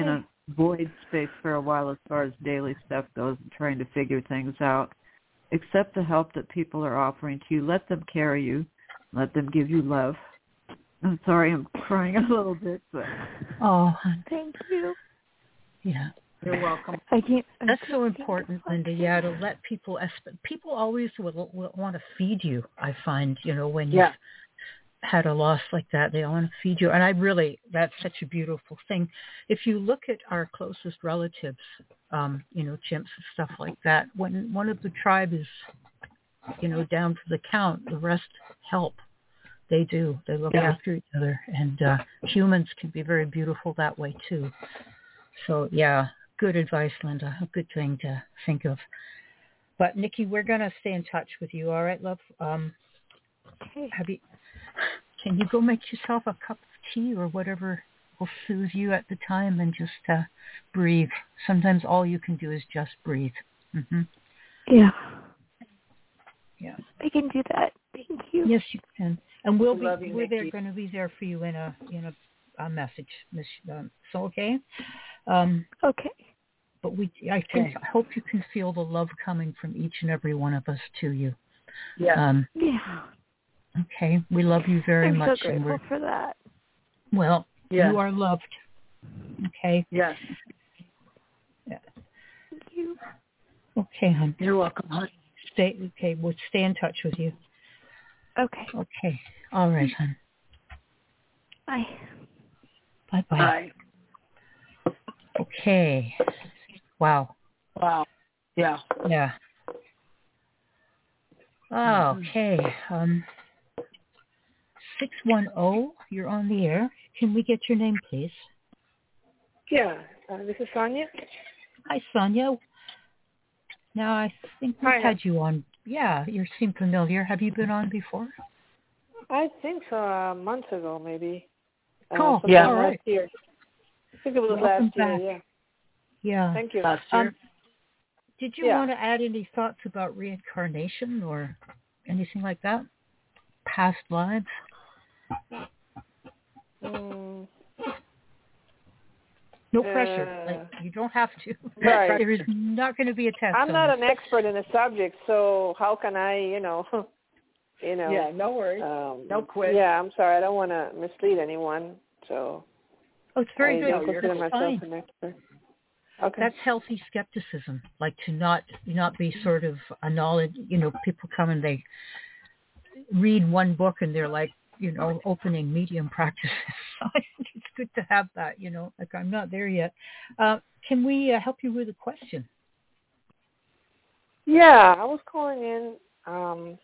void space for a while as far as daily stuff goes and trying to figure things out. Accept the help that people are offering to you. Let them carry you. Let them give you love. I'm sorry, I'm crying a little bit, but oh, Thank you. yeah. You're welcome. I can't. I That's can't so think important, of Linda. it. Yeah, to let people. People always will, will want to feed you. I find, you know, when Yeah. you've had a loss like that, they want to feed you. And I really, that's such a beautiful thing. If you look at our closest relatives, um, you know, chimps and stuff like that, when one of the tribe is, you know, down for the count, the rest help. They do. They look Yeah. after each other. And uh, humans can be very beautiful that way, too. So, yeah, good advice, Linda. A good thing to think of. But, Nikki, we're going to stay in touch with you. All right, love? Um, Okay. have you? Can you go make yourself a cup of tea or whatever will soothe you at the time and just uh, breathe? Sometimes all you can do is just breathe. Mm-hmm. Yeah. Yeah. I can do that. Thank you. Yes, you can. And we'll Love be you, we're there Nikki. going to be there for you in a in a, a message, Miss. Um, so okay. Um, Okay. but we I think Okay. I hope you can feel the love coming from each and every one of us to you. Yeah. Um, Yeah. okay. We love you very I'm much, so and we're grateful for that. well. Yeah. You are loved. Okay. Yes. Yeah. Thank you. Okay, hon. You're welcome, honey. Stay. Okay, we'll stay in touch with you. Okay. Okay. All right, hon. Bye. Bye bye. Bye. Okay. Wow. Wow. Yeah. Yeah. Okay. Um. Six one zero. You're on the air. Can we get your name, please? Yeah, uh, this is Sonia. Hi, Sonia. Now I think we've Hi. had you on. Yeah, you seem familiar. Have you been on before? I think so, uh, months ago, maybe. Uh, Oh, sometime yeah. All last right. year. I think it was Welcome last year, back. yeah. Yeah. Thank you. Last year. Um, did you Yeah. want to add any thoughts about reincarnation or anything like that? Past lives? Mm, No pressure. Uh, Like you don't have to. Right. There is not going to be a test. I'm on not this. an expert in the subject, so how can I, you know, you know. Yeah, no worries. Um, No quiz. Yeah, I'm sorry. I don't want to mislead anyone, so Oh, it's very I good. don't consider That's myself fine. an expert. Okay. That's healthy skepticism. Like to not not be sort of a knowledge. You know, people come and they read one book and they're like, you know, opening medium practices. So I think it's good to have that. You know, like I'm not there yet. Uh, can we uh, help you with a question? Yeah, I was calling in. Um,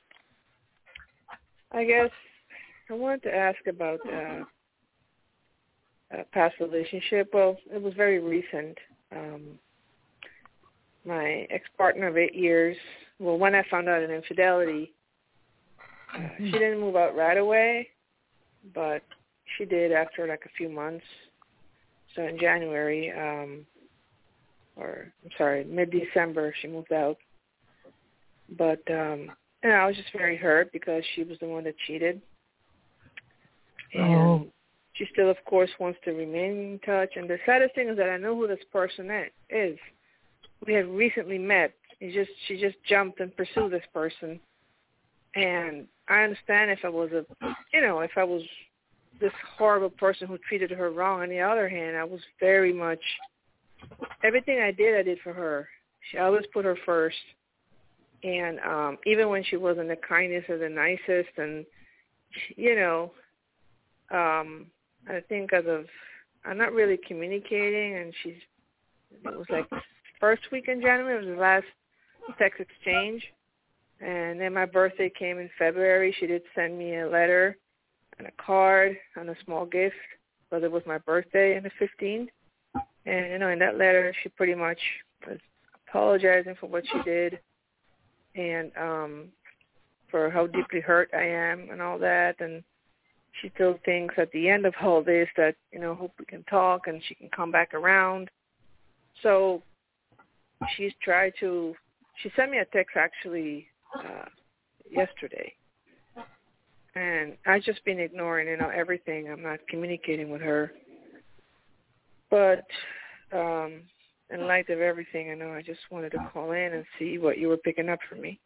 I guess I wanted to ask about uh, a past relationship. Well, it was very recent. Um, my ex-partner of eight years, well, when I found out an infidelity, uh, she didn't move out right away, but she did after like a few months. So in January, um, or I'm sorry, mid-December, she moved out. But um, and I was just very hurt because she was the one that cheated. And Oh. she still, of course, wants to remain in touch. And the saddest thing is that I know who this person is. We have recently met. He just she just jumped and pursued this person. And I understand if I was a, you know, if I was this horrible person who treated her wrong. On the other hand, I was very much, everything I did, I did for her. She I always put her first. And um, even when she wasn't the kindest or the nicest, and, you know, um, I think as of, I'm not really communicating, and she's, it was like first week in January, it was the last text exchange. And then my birthday came in February. She did send me a letter and a card and a small gift, but it was my birthday on the fifteenth. And, you know, in that letter, she pretty much was apologizing for what she did and um, for how deeply hurt I am and all that. And she still thinks at the end of all this that, you know, hope we can talk and she can come back around. So she's tried to, she sent me a text actually uh, yesterday. And I've just been ignoring, you know, everything. I'm not communicating with her. But um, in light of everything, I know I just wanted to call in and see what you were picking up for me.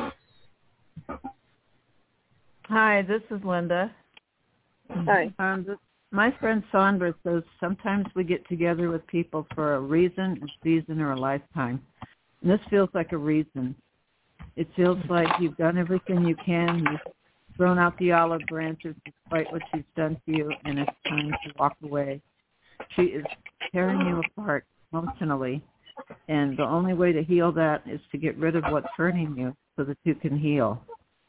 Hi, this is Linda. Hi. Um, this, my friend Sandra says sometimes we get together with people for a reason, a season, or a lifetime. And this feels like a reason. It feels like you've done everything you can. You've thrown out the olive branches despite what she's done to you, and it's time to walk away. She is tearing you apart emotionally, and the only way to heal that is to get rid of what's hurting you so that you can heal.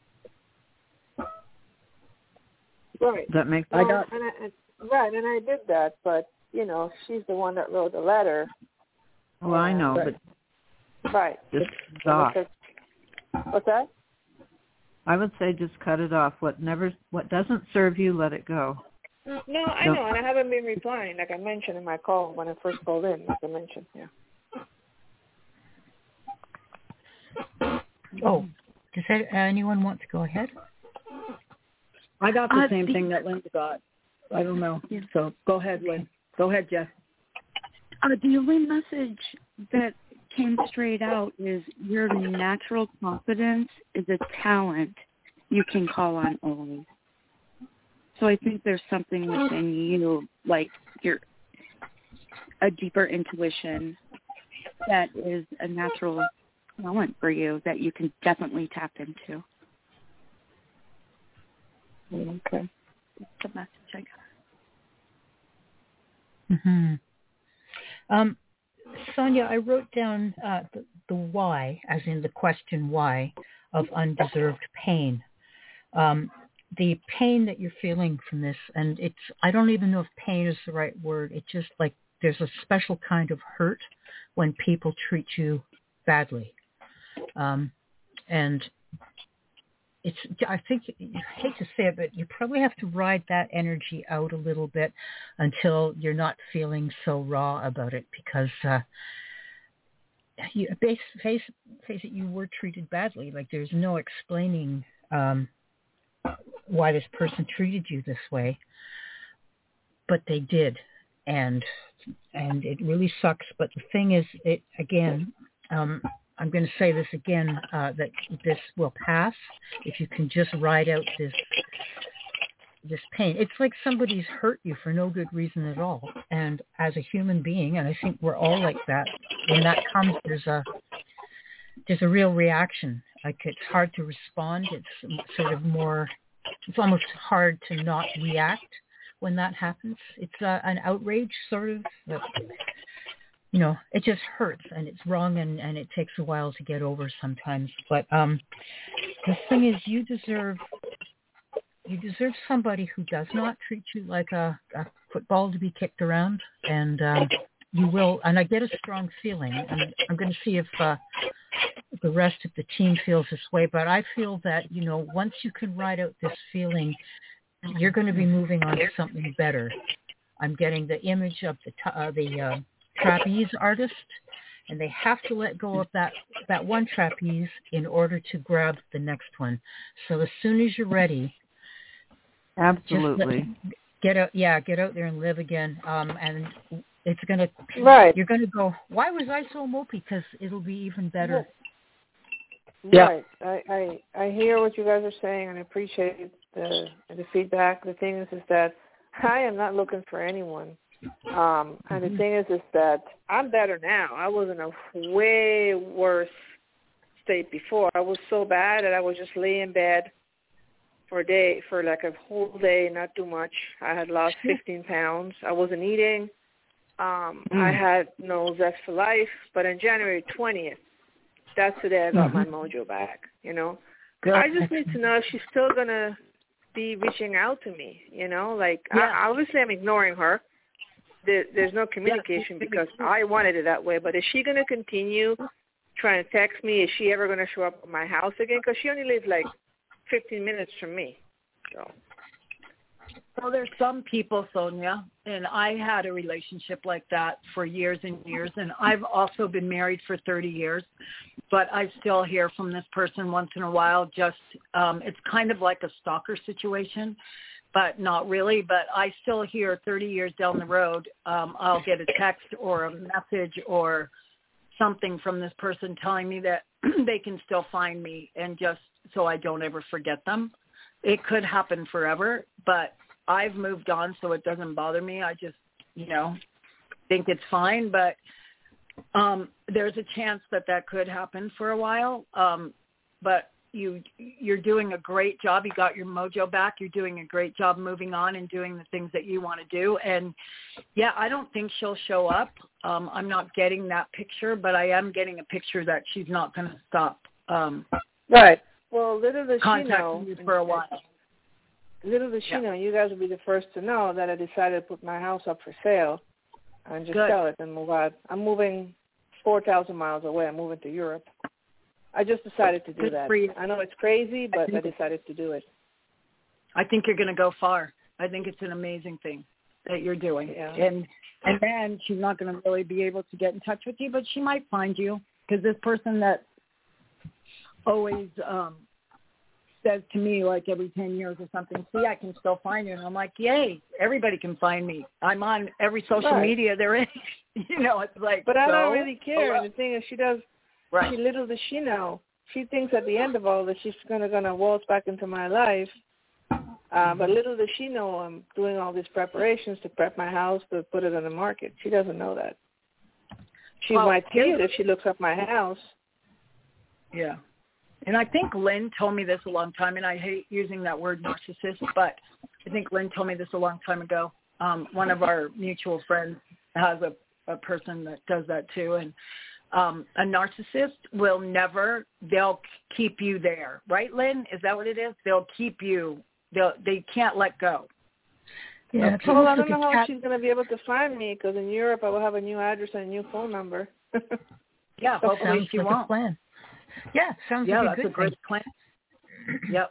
Right. That makes I got and I, and, right, and I did that, but you know, she's the one that wrote the letter. Well, I know, right. but right. just stop. What's that? I would say just cut it off. What never, what doesn't serve you, let it go. No, I Don't. know, and I haven't been replying, like I mentioned in my call when I first called in, like I mentioned, yeah. Oh, does that, uh, anyone want to go ahead? I got the Uh, same the, thing that Linda got. I don't know. So go ahead, Lynn. Go ahead, Jeff. uh, the only message that came straight out is your natural confidence is a talent you can call on always. So I think there's something within you, like your a deeper intuition that is a natural talent for you that you can definitely tap into. Okay. That's the message I got. Mm-hmm. Um, Sonia, I wrote down uh, the, the why, as in the question why, of undeserved pain. Um, the pain that you're feeling from this, and it's, I don't even know if pain is the right word. It's just like there's a special kind of hurt when people treat you badly. Um, and it's, I think, I hate to say it, but you probably have to ride that energy out a little bit until you're not feeling so raw about it, because uh, you, face, face, face it, you were treated badly. Like there's no explaining um, why this person treated you this way, but they did, and and it really sucks. But the thing is, it again, um, I'm going to say this again, uh, that this will pass if you can just ride out this this pain. It's like somebody's hurt you for no good reason at all, and as a human being, and I think we're all like that. When that comes, there's a there's a real reaction. Like it's hard to respond. It's sort of more. It's almost hard to not react when that happens. It's uh, an outrage, sort of. But, you know, it just hurts, and it's wrong, and, and it takes a while to get over sometimes. But um, the thing is, you deserve you deserve somebody who does not treat you like a, a football to be kicked around, and um, you will. And I get a strong feeling, and I'm going to see if uh, the rest of the team feels this way. But I feel that, you know, once you can ride out this feeling, you're going to be moving on to something better. I'm getting the image of the uh, the uh, trapeze artist, and they have to let go of that, that one trapeze in order to grab the next one. So as soon as you're ready, absolutely just let, get out. Yeah, get out there and live again. Um, and it's gonna. Right. You're gonna go, why was I so mopey? Because it'll be even better. Yeah. Right. I, I I hear what you guys are saying, and I appreciate the the feedback. The thing is, is that I am not looking for anyone. Um, and the thing is, is that I'm better now. I was in a way worse state before. I was so bad that I would just lay in bed for a day, for like a whole day, not do much. I had lost fifteen pounds. I wasn't eating. Um, mm. I had no zest for life. But on January twentieth, that's the day I got mm-hmm. my mojo back, you know. Good. I just need to know if she's still going to be reaching out to me, you know. Like, yeah. I, obviously I'm ignoring her. There, there's no communication because I wanted it that way. But is she going to continue trying to text me? Is she ever going to show up at my house again? Because she only lives like fifteen minutes from me. So. Well, there's some people, Sonia, and I had a relationship like that for years and years, and I've also been married for thirty years, but I still hear from this person once in a while. Just um, it's kind of like a stalker situation. but not really. But I still hear thirty years down the road, um, I'll get a text or a message or something from this person telling me that they can still find me, and just so I don't ever forget them. It could happen forever, but I've moved on, so it doesn't bother me. I just, you know, think it's fine. But um, there's a chance that that could happen for a while. Um, but you, you're doing a great job. You got your mojo back. You're doing a great job moving on and doing the things that you want to do. And, yeah, I don't think she'll show up. Um, I'm not getting that picture, but I am getting a picture that she's not going to stop um, right. Well, little does she contacting know, you for a while. Little does she Yeah. know, you guys will be the first to know that I decided to put my house up for sale and just Good. sell it and move out. I'm moving four thousand miles away. I'm moving to Europe. I just decided to do Good that. for you. I know it's crazy, but I I decided to do it. I think you're going to go far. I think it's an amazing thing that you're doing. Yeah. And and then she's not going to really be able to get in touch with you, but she might find you, because this person that always um, says to me, like every ten years or something, see, I can still find you. And I'm like, yay, everybody can find me. I'm on every social Right. media there is. You know, it's like, But I so, don't really care. hello. And the thing is, she does, Right. she, little does she know, she thinks at the end of all this, she's going to gonna waltz back into my life. Uh, but little does she know I'm doing all these preparations to prep my house to put it on the market. She doesn't know that. She Well, might see here's- it if she looks up my house. Yeah. And I think Lynn told me this a long time, and I hate using that word narcissist, but I think Lynn told me this a long time ago. Um, one of our mutual friends has a, a person that does that too. And um, a narcissist will never, they'll keep you there. Right, Lynn? Is that what it is? They'll keep you, they'll, they can't let go. Yeah, it's Well, almost I don't like know a how cat. she's going to be able to find me, because in Europe I will have a new address and a new phone number. Yeah, hopefully Sounds she like won't. a plan. Yeah, sounds Yeah, like a that's good a great thing. plan. Yep.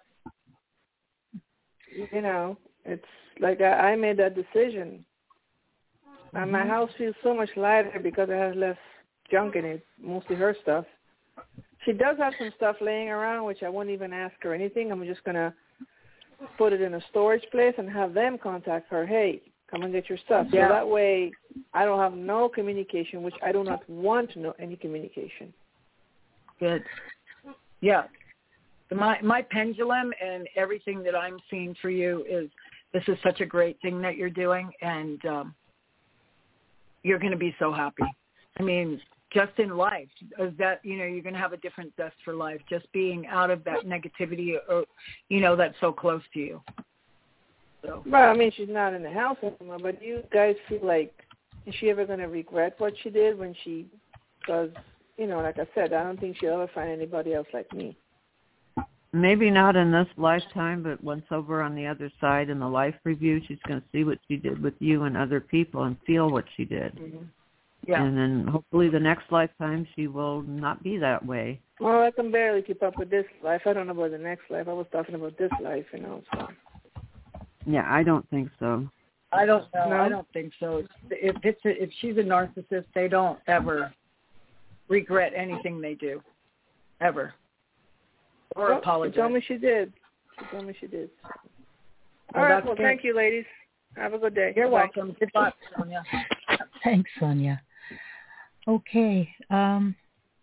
You know, it's like I, I made that decision. And my Mhm. house feels so much lighter because it has less junk in it, mostly her stuff. She does have some stuff laying around, which I won't even ask her anything. I'm just going to put it in a storage place and have them contact her. Hey, come and get your stuff. Yeah. So that way I don't have no communication, which I do not want to know any communication. Good. Yeah. My my pendulum and everything that I'm seeing for you is, this is such a great thing that you're doing, and um, you're going to be so happy. I mean, just in life, is that, you know, you're going to have a different zest for life, just being out of that negativity, or, you know, that's so close to you. So. Well, I mean, she's not in the house anymore, but do you guys feel like, is she ever going to regret what she did when she does, you know, like I said, I don't think she'll ever find anybody else like me. Maybe not in this lifetime, but once over on the other side in the life review, she's going to see what she did with you and other people and feel what she did. Mm-hmm. Yeah. And then hopefully the next lifetime she will not be that way. Well, I can barely keep up with this life. I don't know about the next life. I was talking about this life, you know. So. Yeah, I don't think so. I don't know. No? I don't think so. If it's a, if she's a narcissist, they don't ever regret anything they do, ever, or well, apologize. She told me she did. She told me she did. Well, All right. that's Well, good. thank you, ladies. Have a good day. You're Bye. welcome. Good luck, Sonia. Thanks, Sonia. Okay. Um,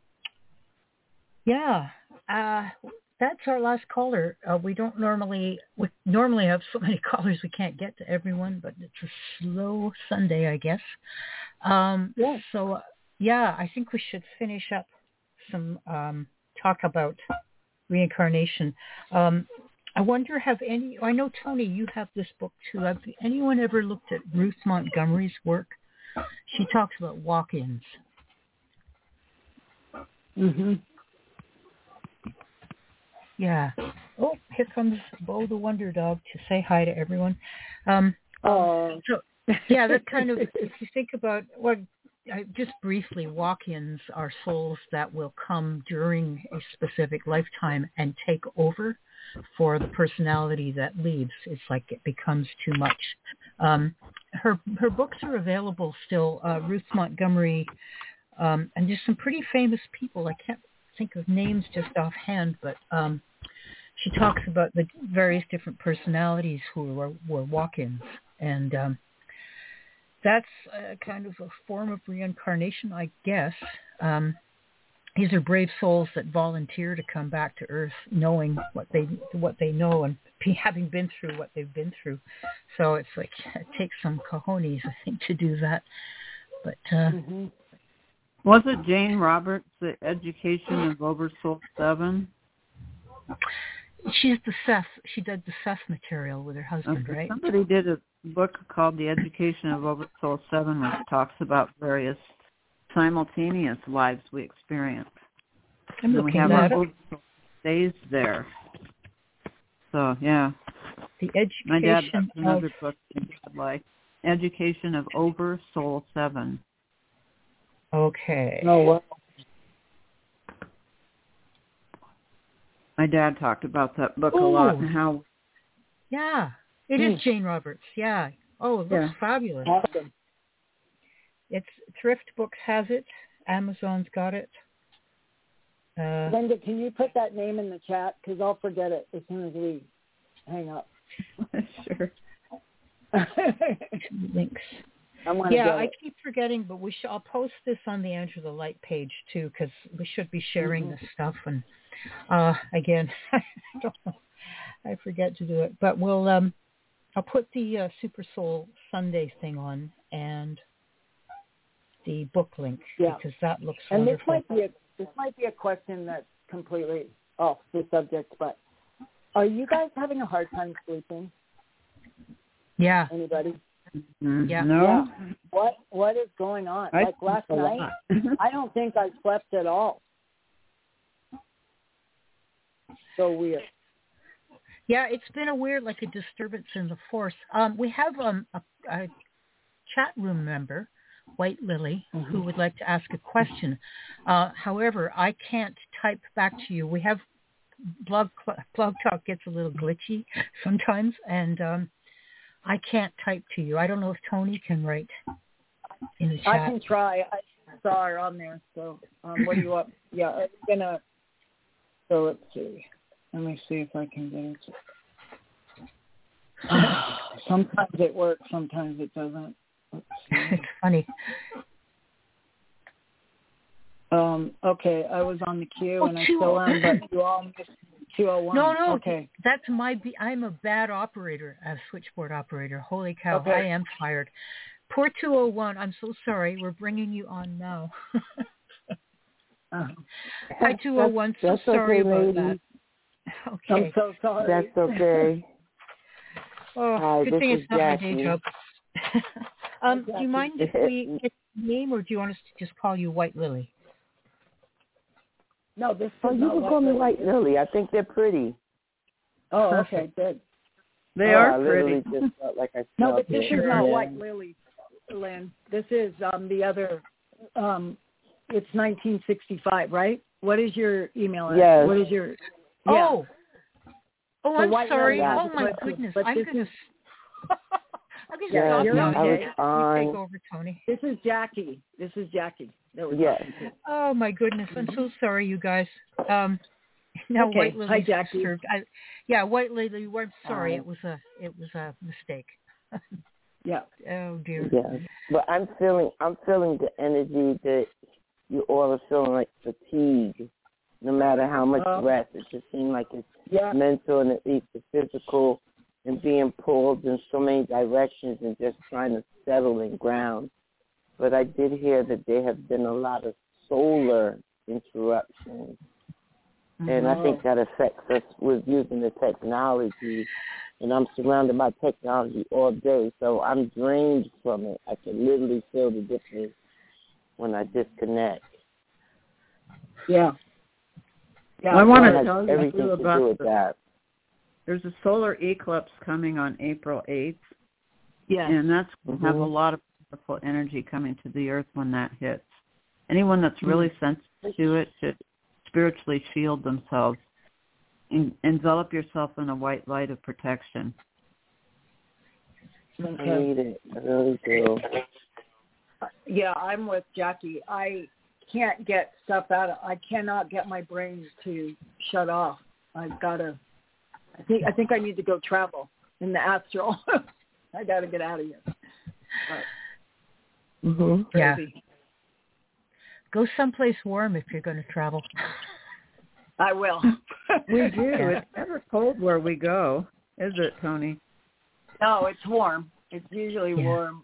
yeah, uh, that's our last caller. Uh, we don't normally we normally have so many callers we can't get to everyone, but it's a slow Sunday, I guess. Um, Yeah. So, uh, yeah, I think we should finish up some um, talk about reincarnation. Um, I wonder, have any, I know, Tony, you have this book too. Have anyone ever looked at Ruth Montgomery's work? She talks about walk-ins. Mm-hmm. Yeah. Oh, here comes Bo the Wonder Dog to say hi to everyone. Um, Oh. so, yeah, that kind of, if you think about, well, I, just briefly, walk-ins are souls that will come during a specific lifetime and take over for the personality that leaves. It's like it becomes too much. Um, her her books are available still. Uh, Ruth Montgomery, um, and just some pretty famous people. I can't think of names just offhand, but um, she talks about the various different personalities who were, were walk-ins. And um, that's a kind of a form of reincarnation, I guess. Um, these are brave souls that volunteer to come back to Earth, knowing what they what they know and be, having been through what they've been through. So it's like it takes some cojones, I think, to do that. But uh, mm-hmm. Was it Jane Roberts, The Education of Oversoul Seven? She's the Seth. She did the Seth material with her husband, okay. right? Somebody did a book called The Education of Oversoul Seven, which talks about various simultaneous lives we experience. I'm and we have our oversoul stays there. So yeah. The Education My dad has another of... book like Education of Oversoul Seven. Okay. Oh well. My dad talked about that book Ooh. a lot and how. Yeah, it Hmm. is Jane Roberts. Yeah. Oh, it looks Yeah. fabulous. Awesome. It's Thrift Books has it. Amazon's got it. Uh, Linda, can you put that name in the chat? Because I'll forget it as soon as we hang up. Sure. links. I want to Yeah, get I it. keep forgetting, but we should. I'll post this on the Enter the Light page too, because we should be sharing Mm-hmm. this stuff. And uh, again, I don't know, I forget to do it, but we'll. Um, I'll put the uh, Super Soul Sunday thing on and the book link Yeah. because that looks And this wonderful. might be a this might be a question that's completely off the subject, but are you guys having a hard time sleeping? Yeah. Anybody? Mm, Yeah. No. Yeah. What What is going on? I like last sleep a night, lot. I don't think I slept at all. So weird. Yeah, it's been a weird, like a disturbance in the force. Um, we have um, a, a chat room member, White Lily, Mm-hmm. who would like to ask a question. Uh, however, I can't type back to you. We have blog blog talk gets a little glitchy sometimes, and um, I can't type to you. I don't know if Tony can write in the chat. I can try. I saw her on there. So um, what are you up? Yeah, I'm gonna. So let's see. Let me see if I can get it. Sometimes it works. Sometimes it doesn't. Let's see. It's funny. Um, okay, I was on the queue Oh, and I two- still am, but you all missed two oh one. No, no, Okay. that's my. Be- I'm a bad operator, a switchboard operator. Holy cow, Okay. I am tired. Poor two oh one. I'm so sorry. We're bringing you on now. Uh, Hi, two oh one. So That's sorry okay, about lady. that. I'm Okay. so sorry. That's okay. Oh, Hi, good this thing is it's not my Jackie. day job. um, do you mind if we get your name, or do you want us to just call you White Lily? No, this is Oh, you not can White call me Lily. White Lily. I think they're pretty. Oh, okay, Perfect. good. They Oh, are I pretty. literally just felt like I No, smelled but this it. is not Yeah. White Lily, Lynn. This is um, the other. Um, it's nineteen sixty-five, right? What is your email address? Yes. What is your? Yeah. Oh, oh, So I'm White sorry. Lily Oh has my a question, goodness, but I'm this gonna. is- I'm gonna Yeah, stop you're now. okay. I was You on. take over, Tony. This is Jackie. This is Jackie. That we're Yes. talking to. Oh my goodness, I'm so sorry, you guys. Um, now Okay. White Hi, Lily's Jackie. disturbed. I, yeah, White Lily. We're sorry. Hi. It was a it was a mistake. Yeah. Oh dear. Yes. But I'm feeling. I'm feeling the energy that you all are feeling, like fatigue. No matter how much Uh, rest, it just seems like it's Yeah. mental and it's the physical, and being pulled in so many directions and just trying to settle and ground. But I did hear that there have been a lot of solar interruptions, and I think that affects us with using the technology. And I'm surrounded by technology all day, so I'm drained from it. I can literally feel the difference when I disconnect. Yeah. Yeah. I want It to has tell you everything too to about do with the, that. there's a solar eclipse coming on April eighth, Yeah. and that's going to have a Mhm. lot of powerful energy coming to the earth when that hits. Anyone that's really sensitive to it should spiritually shield themselves. En- envelop yourself in a white light of protection. I Okay. need it. I really do. Yeah, I'm with Jackie. I can't get stuff out of I cannot get my brain to shut off. I've got to I think I think I need to go travel in the astral. I got to get out of here. But, mm-hmm. Yeah. Go someplace warm if you're going to travel. I will. We do. Yeah. It's never cold where we go, is it, Tony? No, it's warm. It's usually Yeah. warm.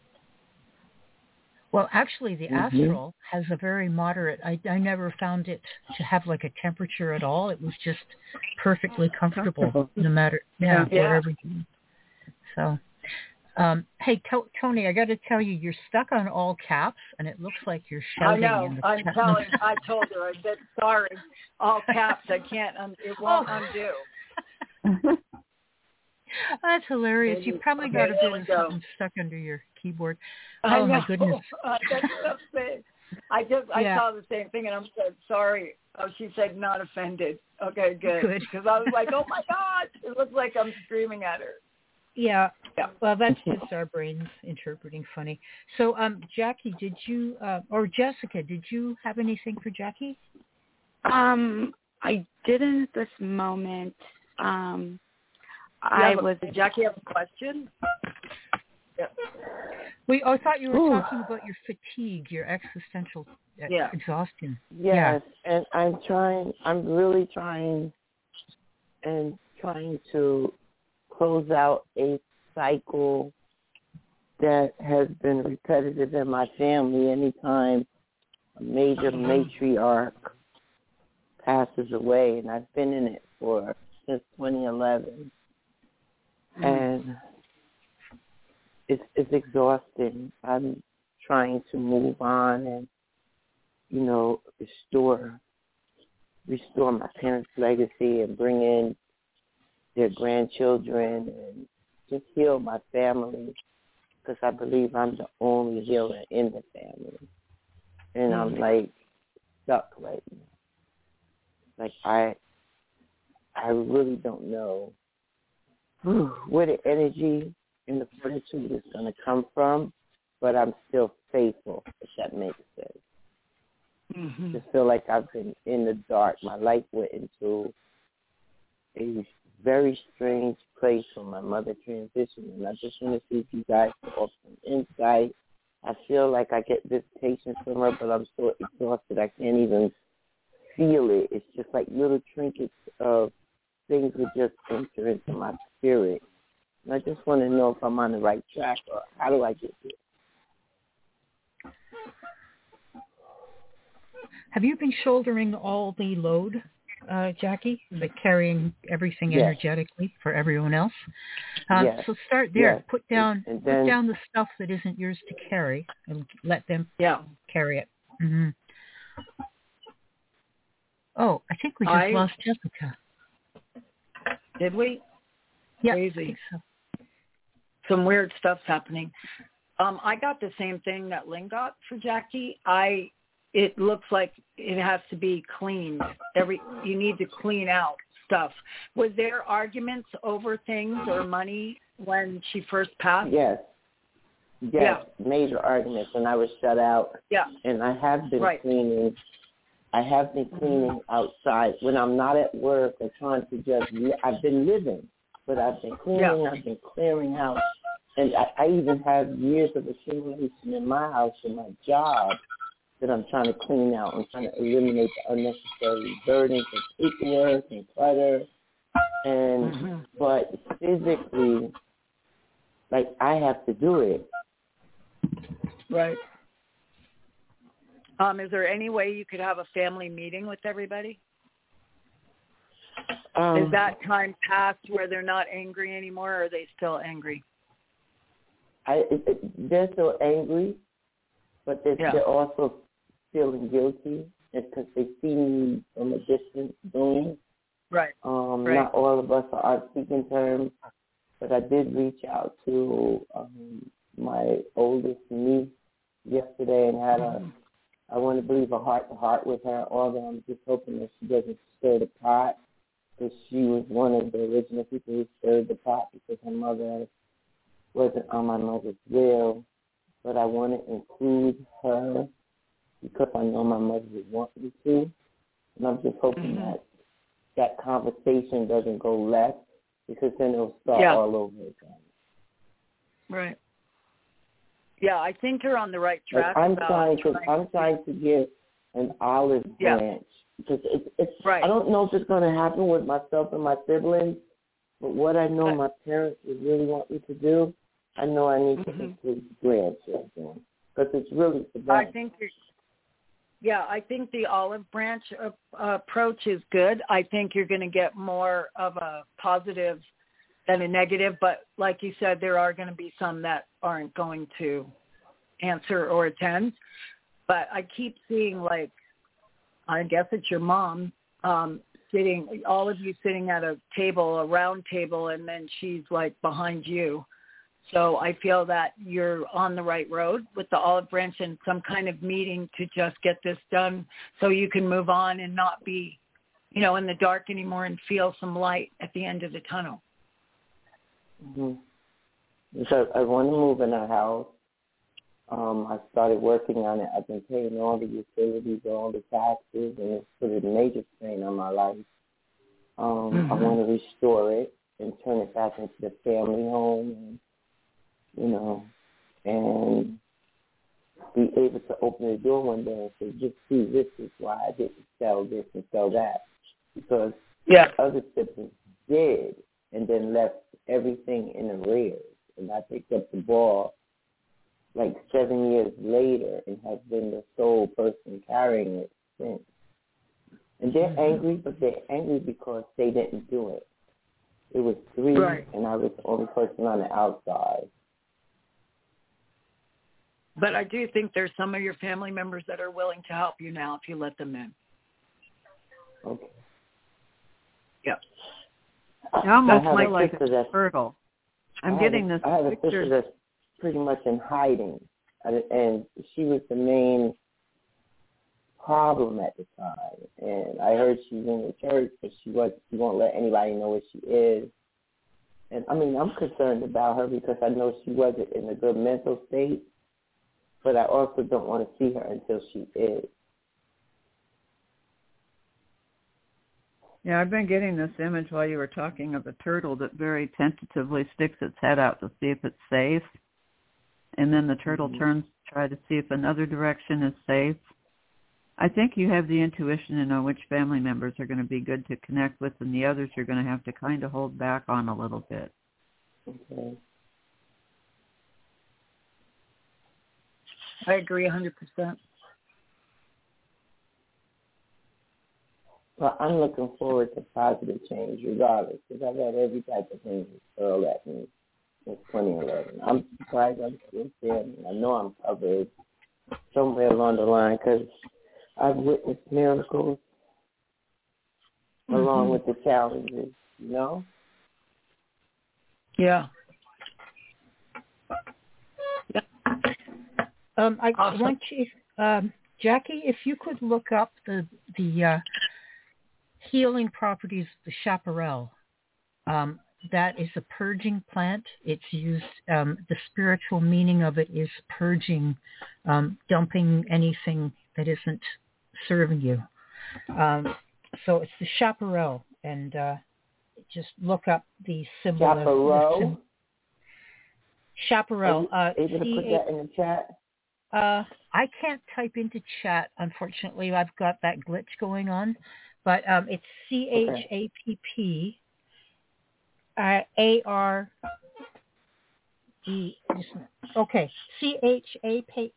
Well, actually, the Mm-hmm. astral has a very moderate. I, I never found it to have like a temperature at all. It was just perfectly comfortable, Comfortable. no matter yeah, Yeah. whatever you do. So, um, hey, to- Tony, I got to tell you, you're stuck on all caps, and it looks like you're I shouting know. in the I'm chat. telling. I told her. I said sorry. All caps. I can't. Un- it won't Oh. undo. That's hilarious. You probably Okay, got a there bit we of go. something stuck under your keyboard. I Oh, know. my goodness. Uh, that's what I'm saying. I just I Yeah. saw the same thing, and I'm said sorry. Oh, she said not offended. Okay, good. Good. Because I was like, oh my God, it looks like I'm screaming at her. Yeah. Yeah. Well, that's just our brains interpreting funny. So, um, Jackie, did you, uh, or Jessica, did you have anything for Jackie? Um, I didn't at this moment. Um, You I have a- was. Did Jackie have a question? Yeah. We, oh, I thought you were Ooh. talking about your fatigue, your existential uh, Yeah. exhaustion. Yes, and I'm trying, I'm really trying and trying to close out a cycle that has been repetitive in my family. Anytime a major matriarch passes away, and I've been in it for since twenty eleven, mm-hmm. and it's it's exhausting. I'm trying to move on and, you know, restore restore my parents' legacy and bring in their grandchildren and just heal my family, because I believe I'm the only healer in the family. And I'm like stuck right now. Like I I really don't know whew, where the energy and the fortitude is going to come from, but I'm still faithful, if that makes sense. Mm-hmm. I just feel like I've been in the dark. My life went into a very strange place when my mother transitioned, and I just want to see if you guys can offer some insight. I feel like I get visitations from her, but I'm so exhausted I can't even feel it. It's just like little trinkets of things that just enter into my spirit. And I just want to know if I'm on the right track, or how do I get there? Have you been shouldering all the load, uh, Jackie? Like carrying everything Yes. energetically for everyone else? Um, Yes. So start there. Yes. Put down And then, put down the stuff that isn't yours to carry, and let them Yeah. carry it. Mm-hmm. Oh, I think we just I- lost Jessica. Did we? Yeah, Crazy. I think so. Some weird stuff's happening. Um, I got the same thing that Lynn got for Jackie. I it looks like it has to be cleaned. Every you need to clean out stuff. Was there arguments over things or money when she first passed? yes. Yes, Yeah. major arguments, and I was shut out. Yeah. And I have been Right. cleaning. I have been cleaning outside when I'm not at work or trying to just. I've been living, but I've been cleaning. Yeah. I've been clearing out, and I, I even have years of accumulation in my house and my job that I'm trying to clean out. I'm trying to eliminate the unnecessary burdens and paperwork and clutter. And Mm-hmm. but physically, like I have to do it. Right. Um, is there any way you could have a family meeting with everybody? Um, Is that time past where they're not angry anymore, or are they still angry? I, it, it, they're so angry, but they're, Yeah. they're also feeling guilty because they see me from a distance doing. Right. Um, Right. Not all of us are on speaking terms, but I did reach out to um, my oldest niece yesterday and had a, I want to believe, a heart-to-heart with her, although I'm just hoping that she doesn't stir the pot, because she was one of the original people who stirred the pot because her mother wasn't on my mother's will. But I want to include her because I know my mother would want me to, and I'm just hoping Mm-hmm. that that conversation doesn't go left, because then it'll start yeah. all over again. Right. Yeah, I think you're on the right track. Like I'm about trying to trying I'm trying to get an olive yeah. branch, because it's it's right. I don't know if it's going to happen with myself and my siblings, but what I know my parents would really want me to do, I know I need mm-hmm. to include grandchildren, because it's really for them. I think you're, yeah, I think the olive branch uh, approach is good. I think you're going to get more of a positive than a negative, but like you said, there are going to be some that aren't going to answer or attend. But I keep seeing, like, I guess it's your mom, um, sitting, all of you sitting at a table, a round table, and then she's, like, behind you. So I feel that you're on the right road with the olive branch and some kind of meeting to just get this done so you can move on and not be, you know, in the dark anymore and feel some light at the end of the tunnel. Mm-hmm. So I want to move in a house. Um, I started working on it. I've been paying all the utilities, all the taxes, and it's put a major strain on my life. Um, mm-hmm. I want to restore it and turn it back into the family home, and, you know, and be able to open the door one day and say, just see, this is why I didn't sell this and sell that. Because yeah. other siblings did, and then left everything in arrears. And I picked up the ball like seven years later and have been the sole person carrying it since. And they're mm-hmm. angry, but they're angry because they didn't do it. It was three, right. and I was the only person on the outside. But I do think there's some of your family members that are willing to help you now if you let them in. Okay. Yeah. I almost I feel like a turtle. I'm getting a, this I have a picture. sister that's pretty much in hiding, and she was the main problem at the time. And I heard she's in the church, but she was she won't let anybody know where she is. And I mean, I'm concerned about her because I know she wasn't in a good mental state, but I also don't want to see her until she is. Yeah, I've been getting this image while you were talking of a turtle that very tentatively sticks its head out to see if it's safe. And then the turtle mm-hmm. turns to try to see if another direction is safe. I think you have the intuition to know which family members are going to be good to connect with, and the others you're going to have to kind of hold back on a little bit. Okay. I agree one hundred percent. Well, I'm looking forward to positive change regardless, because I've had every type of thing hurled at me since twenty eleven. I'm surprised I'm still there. I know I'm covered somewhere along the line because I've witnessed miracles mm-hmm. along with the challenges, you know? Yeah. yeah. Um, I awesome. want you, um, Jackie, if you could look up the, the uh, healing properties of the chaparral. Um, that is a purging plant. It's used, um, the spiritual meaning of it is purging, um, dumping anything that isn't serving you. Um, so it's the chaparral, and uh, just look up the symbol. Chaparral? Of, the sim- chaparral. Are you able to put that in the chat? Uh, I can't type into chat, unfortunately. I've got that glitch going on. But um, it's C H A P P A R E. Okay, C H A P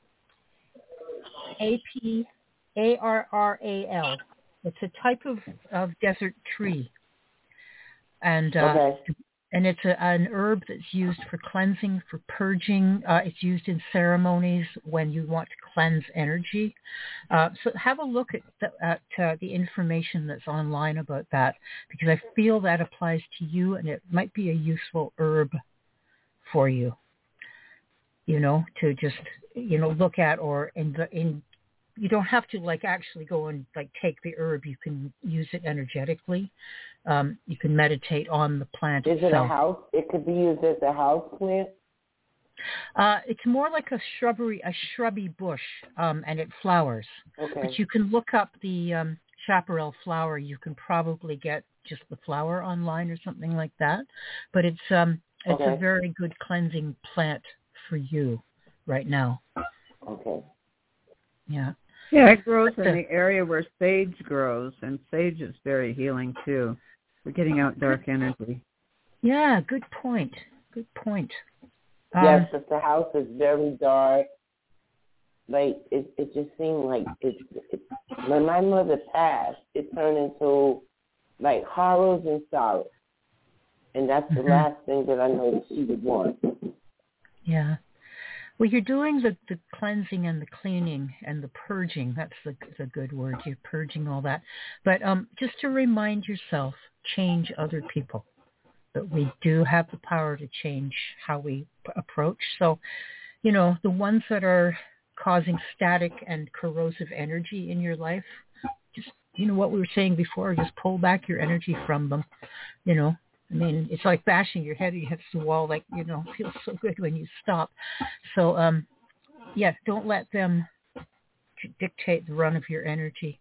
A R R A L. It's a type of, of desert tree. And uh, okay. and it's a, an herb that's used for cleansing, for purging. Uh, it's used in ceremonies when you want to cleanse energy. Uh, so have a look at the, at uh, the information that's online about that, because I feel that applies to you, and it might be a useful herb for you. You know, to just you know look at, or in the in. You don't have to like actually go and like take the herb. You can use it energetically. Um, you can meditate on the plant Is itself. it a house? It could be used as a house plant? Uh, it's more like a shrubbery, a shrubby bush, um, and it flowers. Okay. But you can look up the um, chaparral flower, you can probably get just the flower online or something like that. But it's um it's Okay. a very good cleansing plant for you right now. Okay. Yeah. Yeah, it grows But in the- the area where sage grows, and sage is very healing too. We're getting out dark energy. Yeah, good point. Good point. Yes, Um, if the house is very dark, like it, it just seemed like it, it. When my mother passed, it turned into like horrors and sorrows, and that's the Mhm. last thing that I know that she would want. Yeah. Well, you're doing the, the cleansing and the cleaning and the purging. That's the, the good word. You're purging all that. But um, just to remind yourself, change other people. But we do have the power to change how we p- approach. So, you know, the ones that are causing static and corrosive energy in your life, just, you know, what we were saying before, just pull back your energy from them, you know. I mean, it's like bashing your head against the wall, like, you know, feels so good when you stop. So, um, yeah, don't let them dictate the run of your energy.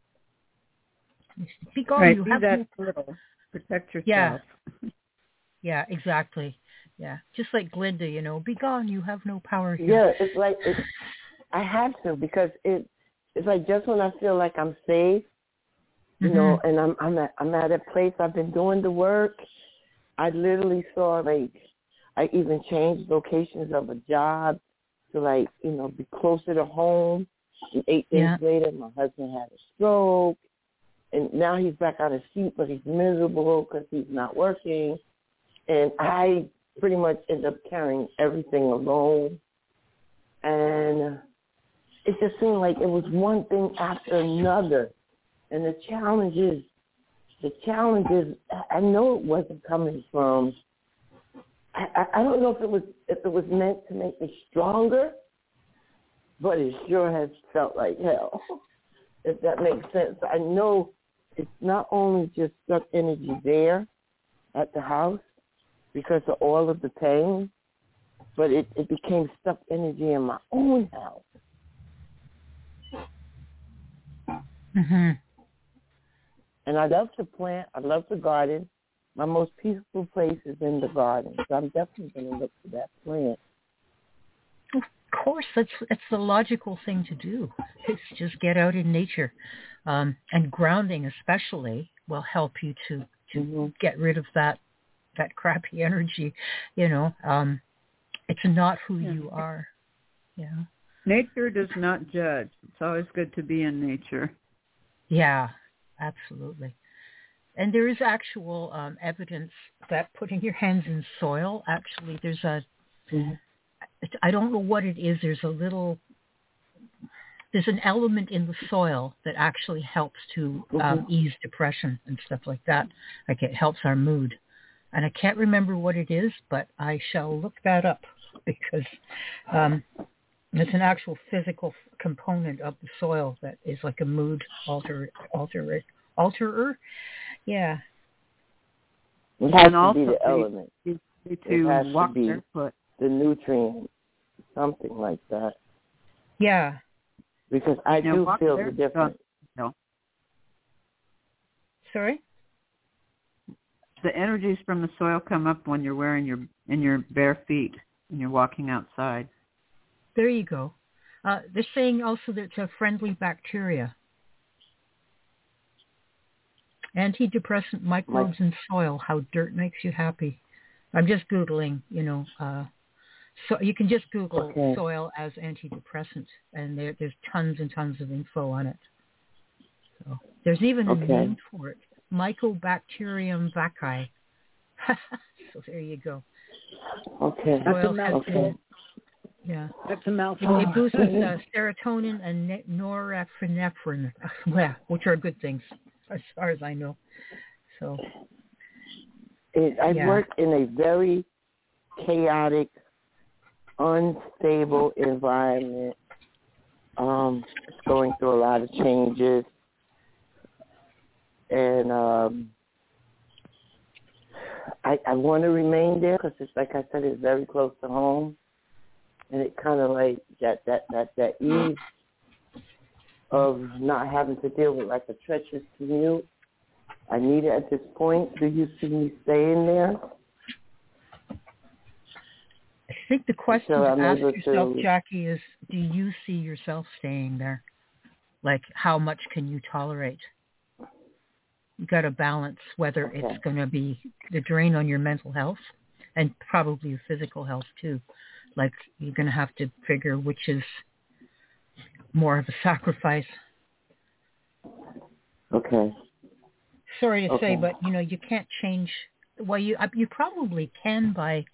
Be gone. Right, You be have that no- little. Protect yourself. Yeah. Yeah, exactly. Yeah, just like Glinda, you know, be gone. You have no power here. Yeah, it's like it, I have to because it. It's like just when I feel like I'm safe, you Mm-hmm. know, and I'm I'm at I'm at a place I've been doing the work. I literally saw like I even changed locations of a job to like you know be closer to home. And eight days Yeah. later, my husband had a stroke, and now he's back on his feet, but he's miserable because he's not working. And I pretty much end up carrying everything alone, and it just seemed like it was one thing after another. And the challenge is, the challenge is, I know it wasn't coming from. I, I, I don't know if it was if it was meant to make me stronger, but it sure has felt like hell. If that makes sense, I know it's not only just stuck energy there at the house because of all of the pain, but it, it became stuck energy in my own house. Mm-hmm. And I love to plant. I love to garden. My most peaceful place is in the garden. So I'm definitely going to look for that plant. Of course, that's that's the logical thing to do. Is just get out in nature, um, and grounding especially will help you to to Mm-hmm. get rid of that that crappy energy. You know, um, it's not who Yeah. you are. Yeah. Nature does not judge. It's always good to be in nature. Yeah, absolutely. And there is actual um, evidence that putting your hands in soil, actually, there's a, Mm-hmm. I don't know what it is, there's a little, there's an element in the soil that actually helps to um, Mm-hmm. ease depression and stuff like that. Like it helps our mood. And I can't remember what it is, but I shall look that up because um, it's an actual physical f- component of the soil that is like a mood alter, alter, alterer. Yeah. It has And to also be the be- element, To, It has to walk be. barefoot. the nutrient, something like that. Yeah. Because I Now, do walk feel the barefoot. difference. No, Sorry? the energies from the soil come up when you're wearing your in your bare feet and you're walking outside. There you go. Uh, they're saying also that it's a friendly bacteria. Antidepressant microbes in soil, how dirt makes you happy. I'm just Googling, you know, uh, so you can just Google Okay. soil as antidepressant, and there, there's tons and tons of info on it. So there's even a Okay. name for it, Mycobacterium vaccae. So there you go. Okay. That's a Soil has mouthful. been, yeah. That's a mouthful. It boosts uh, serotonin and ne- norepinephrine, well, which are good things as far as I know. So, It, I Yeah. work in a very chaotic, unstable environment. Um, it's going through a lot of changes, and um, I, I want to remain there because it's like I said, it's very close to home, and it kind of like that that that that ease of not having to deal with like a treacherous commute. I need it at this point. Do you see me staying there? I think the question So to I'm ask able yourself, to- Jackie, is do you see yourself staying there? Like, how much can you tolerate? You got to balance whether Okay. it's going to be the drain on your mental health and probably your physical health too. Like, you're going to have to figure which is more of a sacrifice. Okay. Sorry to Okay. say, but you know, you can't change. Well, you you probably can by.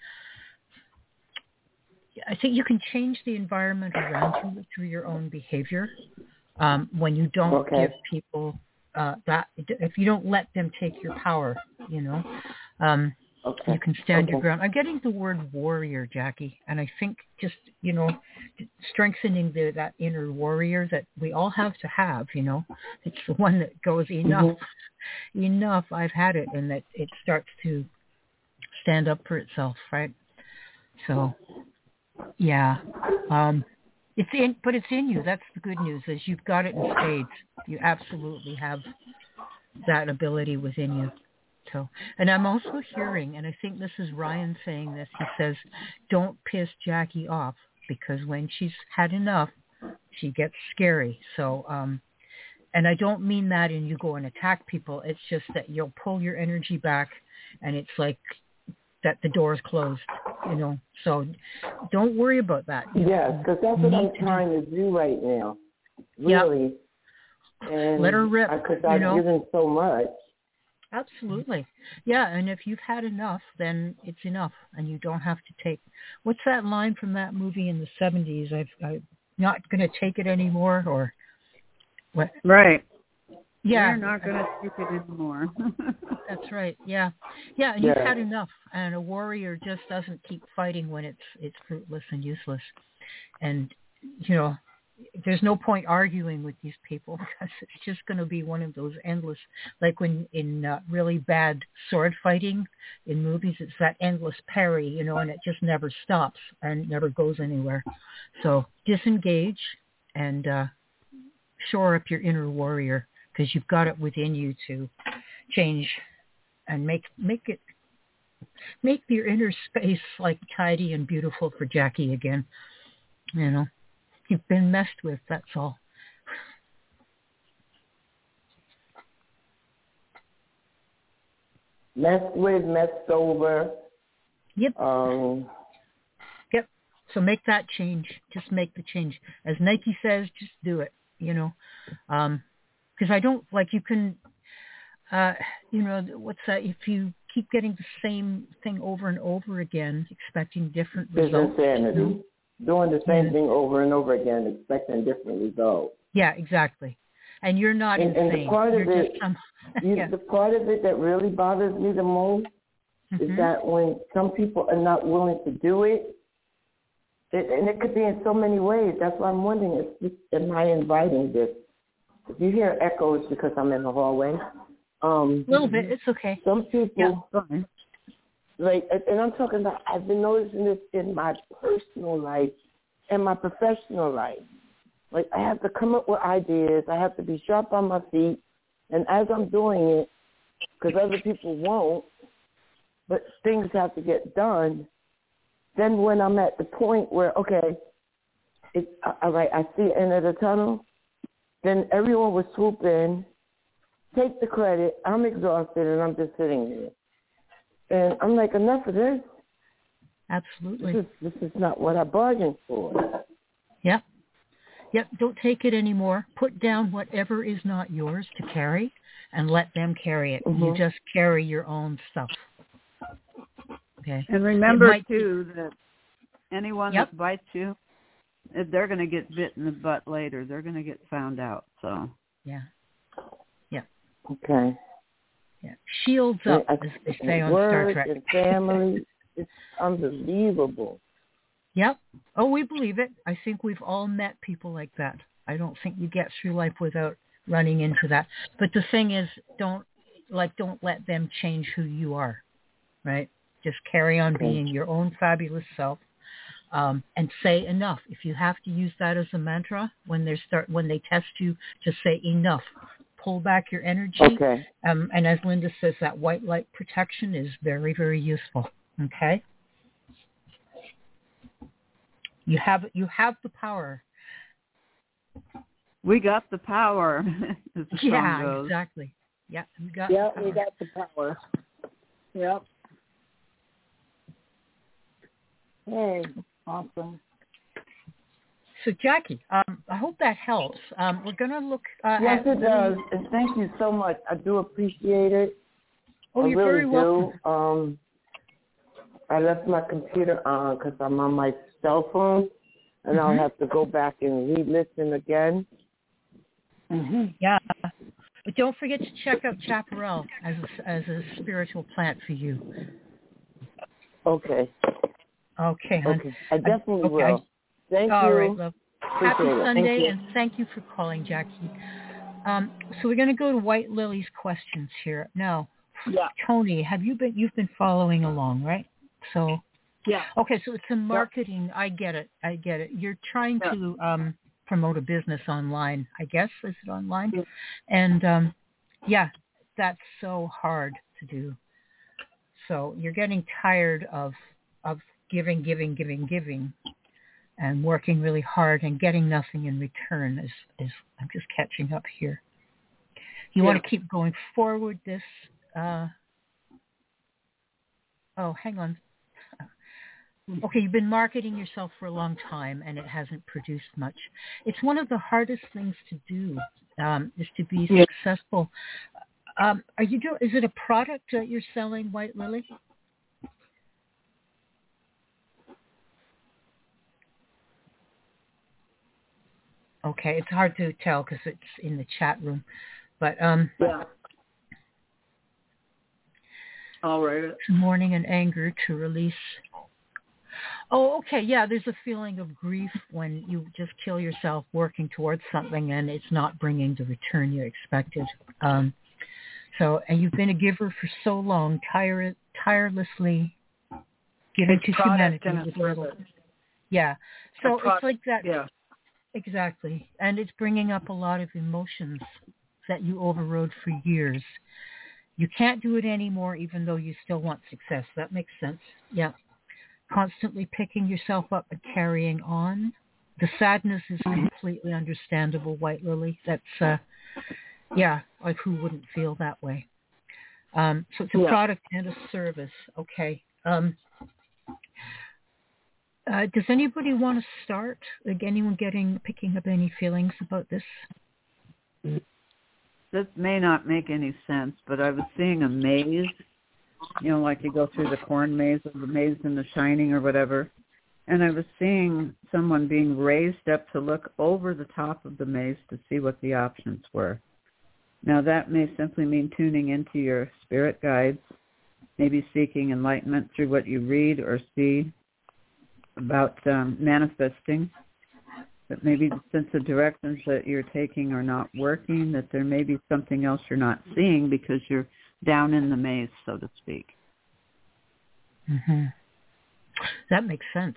I think you can change the environment around you through your own behavior. Um, when you don't Okay. give people uh, that, if you don't let them take your power, you know, um, Okay. you can stand Okay. your ground. I'm getting the word warrior, Jackie, and I think just, you know, strengthening the, that inner warrior that we all have to have, you know, it's the one that goes enough, mm-hmm. enough, I've had it, and that it starts to stand up for itself, right? So, yeah, um, it's in, but it's in you. That's the good news, is you've got it in spades. You absolutely have that ability within you. So, and I'm also hearing, and I think this is Ryan saying this, he says, don't piss Jackie off, because when she's had enough, she gets scary. So, um, and I don't mean that in you go and attack people. It's just that you'll pull your energy back, and it's like that the door is closed, you know. So don't worry about that. You Yes, because that's what I'm trying to do right now. Really. Yep. And let her rip. Because I've you know? given so much. Absolutely. Yeah, and if you've had enough, then it's enough, and you don't have to take... What's that line from that movie in the seventies? I've, I'm not going to take it anymore, or... what? Right. Yeah. We're not going to take it anymore. That's right, yeah. Yeah, and yeah. you've had enough, and a warrior just doesn't keep fighting when it's it's fruitless and useless. And, you know, there's no point arguing with these people, because it's just going to be one of those endless, like when in uh, really bad sword fighting in movies, it's that endless parry, you know, and it just never stops and never goes anywhere. So disengage and uh, shore up your inner warrior, because you've got it within you to change and make make it make your inner space like tidy and beautiful for Jackie again. You know. You've been messed with, that's all. Messed with, messed over. Yep. Um, yep. So make that change. Just make the change. As Nike says, just do it, you know. Um, because I don't, like, you can, uh, you know, what's that? If you keep getting the same thing over and over again, expecting different results. Insanity. You know? Doing the same yeah. thing over and over again, expecting different results. Yeah, exactly. And you're not and, insane. And the part you're of it, just, um, you, yeah. the part of it that really bothers me the most mm-hmm. is that when some people are not willing to do it, it, and it could be in so many ways. That's why I'm wondering, if, am I inviting this? If you hear echoes, because I'm in the hallway. Um, a little bit. It's okay. Some people, yeah. like, and I'm talking about, I've been noticing this in my personal life and my professional life. Like, I have to come up with ideas. I have to be sharp on my feet. And as I'm doing it, because other people won't, but things have to get done, then when I'm at the point where, okay, it's, all right, I see the end of the tunnel, then everyone will swoop in, take the credit. I'm exhausted, and I'm just sitting there. And I'm like, enough of this. Absolutely. This is, this is not what I bargained for. Yep. Yep. Don't take it anymore. Put down whatever is not yours to carry and let them carry it. Mm-hmm. You just carry your own stuff. Okay. And remember, might... too, that anyone yep. that bites you, they're going to get bit in the butt later. They're going to get found out. So. Yeah. Yeah. Okay. Yeah. Shields up, I, as they say on Star Trek. And family, it's unbelievable. Yep. Oh, we believe it. I think we've all met people like that. I don't think you get through life without running into that. But the thing is, don't like don't let them change who you are, right? Just carry on okay. being your own fabulous self. um, and say enough. If you have to use that as a mantra when they start when they test you, just say enough. Pull back your energy. Okay. Um, and as Linda says, that white light protection is very, very useful. Okay. You have you have the power. We got the power, as the Yeah, song goes. exactly. Yeah, we got. Yeah, the we power. got the power. Yep. Hey, awesome. So Jackie, um, I hope that helps. Um, we're going to look. Uh, Yes, at it does. And thank you so much. I do appreciate it. Oh, I you're really very welcome. do. Um, I left my computer on because I'm on my cell phone, and Mm-hmm. I'll have to go back and re-listen again. Mm-hmm. Yeah, but don't forget to check out Chaparral as a, as a spiritual plant for you. Okay. Okay, hon. Okay. I definitely okay. will. Thank All you. right, love. Appreciate Happy it. Sunday, Thank you. and thank you for calling, Jackie. Um, so we're going to go to White Lily's questions here now. Yeah. Tony, have you been? You've been following along, right? So. Yeah. Okay, so it's in marketing. I get it. I get it. You're trying yeah. to um, promote a business online, I guess. Is it online? Yeah. And um, yeah, that's so hard to do. So you're getting tired of of giving, giving, giving, giving, and working really hard and getting nothing in return. Is is I'm just catching up here. You yeah. want to keep going forward. This. Uh, oh, hang on. Okay, you've been marketing yourself for a long time, and it hasn't produced much. It's one of the hardest things to do, um, is to be yeah. successful. Um, are you doing? Is it a product that you're selling, White Lily? Okay, it's hard to tell because it's in the chat room, but um, yeah. All right. Mourning and anger to release. Oh, okay. Yeah, there's a feeling of grief when you just kill yourself working towards something and it's not bringing the return you expected. Um, so, and you've been a giver for so long, tire, tirelessly giving it's to humanity. And With little, yeah. So product, it's like that. Yeah. Exactly. And it's bringing up a lot of emotions that you overrode for years. You can't do it anymore, even though you still want success. That makes sense. Yeah. Constantly picking yourself up and carrying on. The sadness is completely understandable, White Lily. That's, uh, yeah, like who wouldn't feel that way? Um, so it's a yeah. product and a service. Okay. Um, uh, does anybody want to start? Like anyone getting, picking up any feelings about this? This may not make any sense, but I was seeing a maze. You know, like you go through the corn maze or the maze in The Shining or whatever. And I was seeing someone being raised up to look over the top of the maze to see what the options were. Now, that may simply mean tuning into your spirit guides, maybe seeking enlightenment through what you read or see about um, manifesting. But maybe since the directions that you're taking are not working, that there may be something else you're not seeing because you're down in the maze, so to speak. Mm-hmm. That makes sense.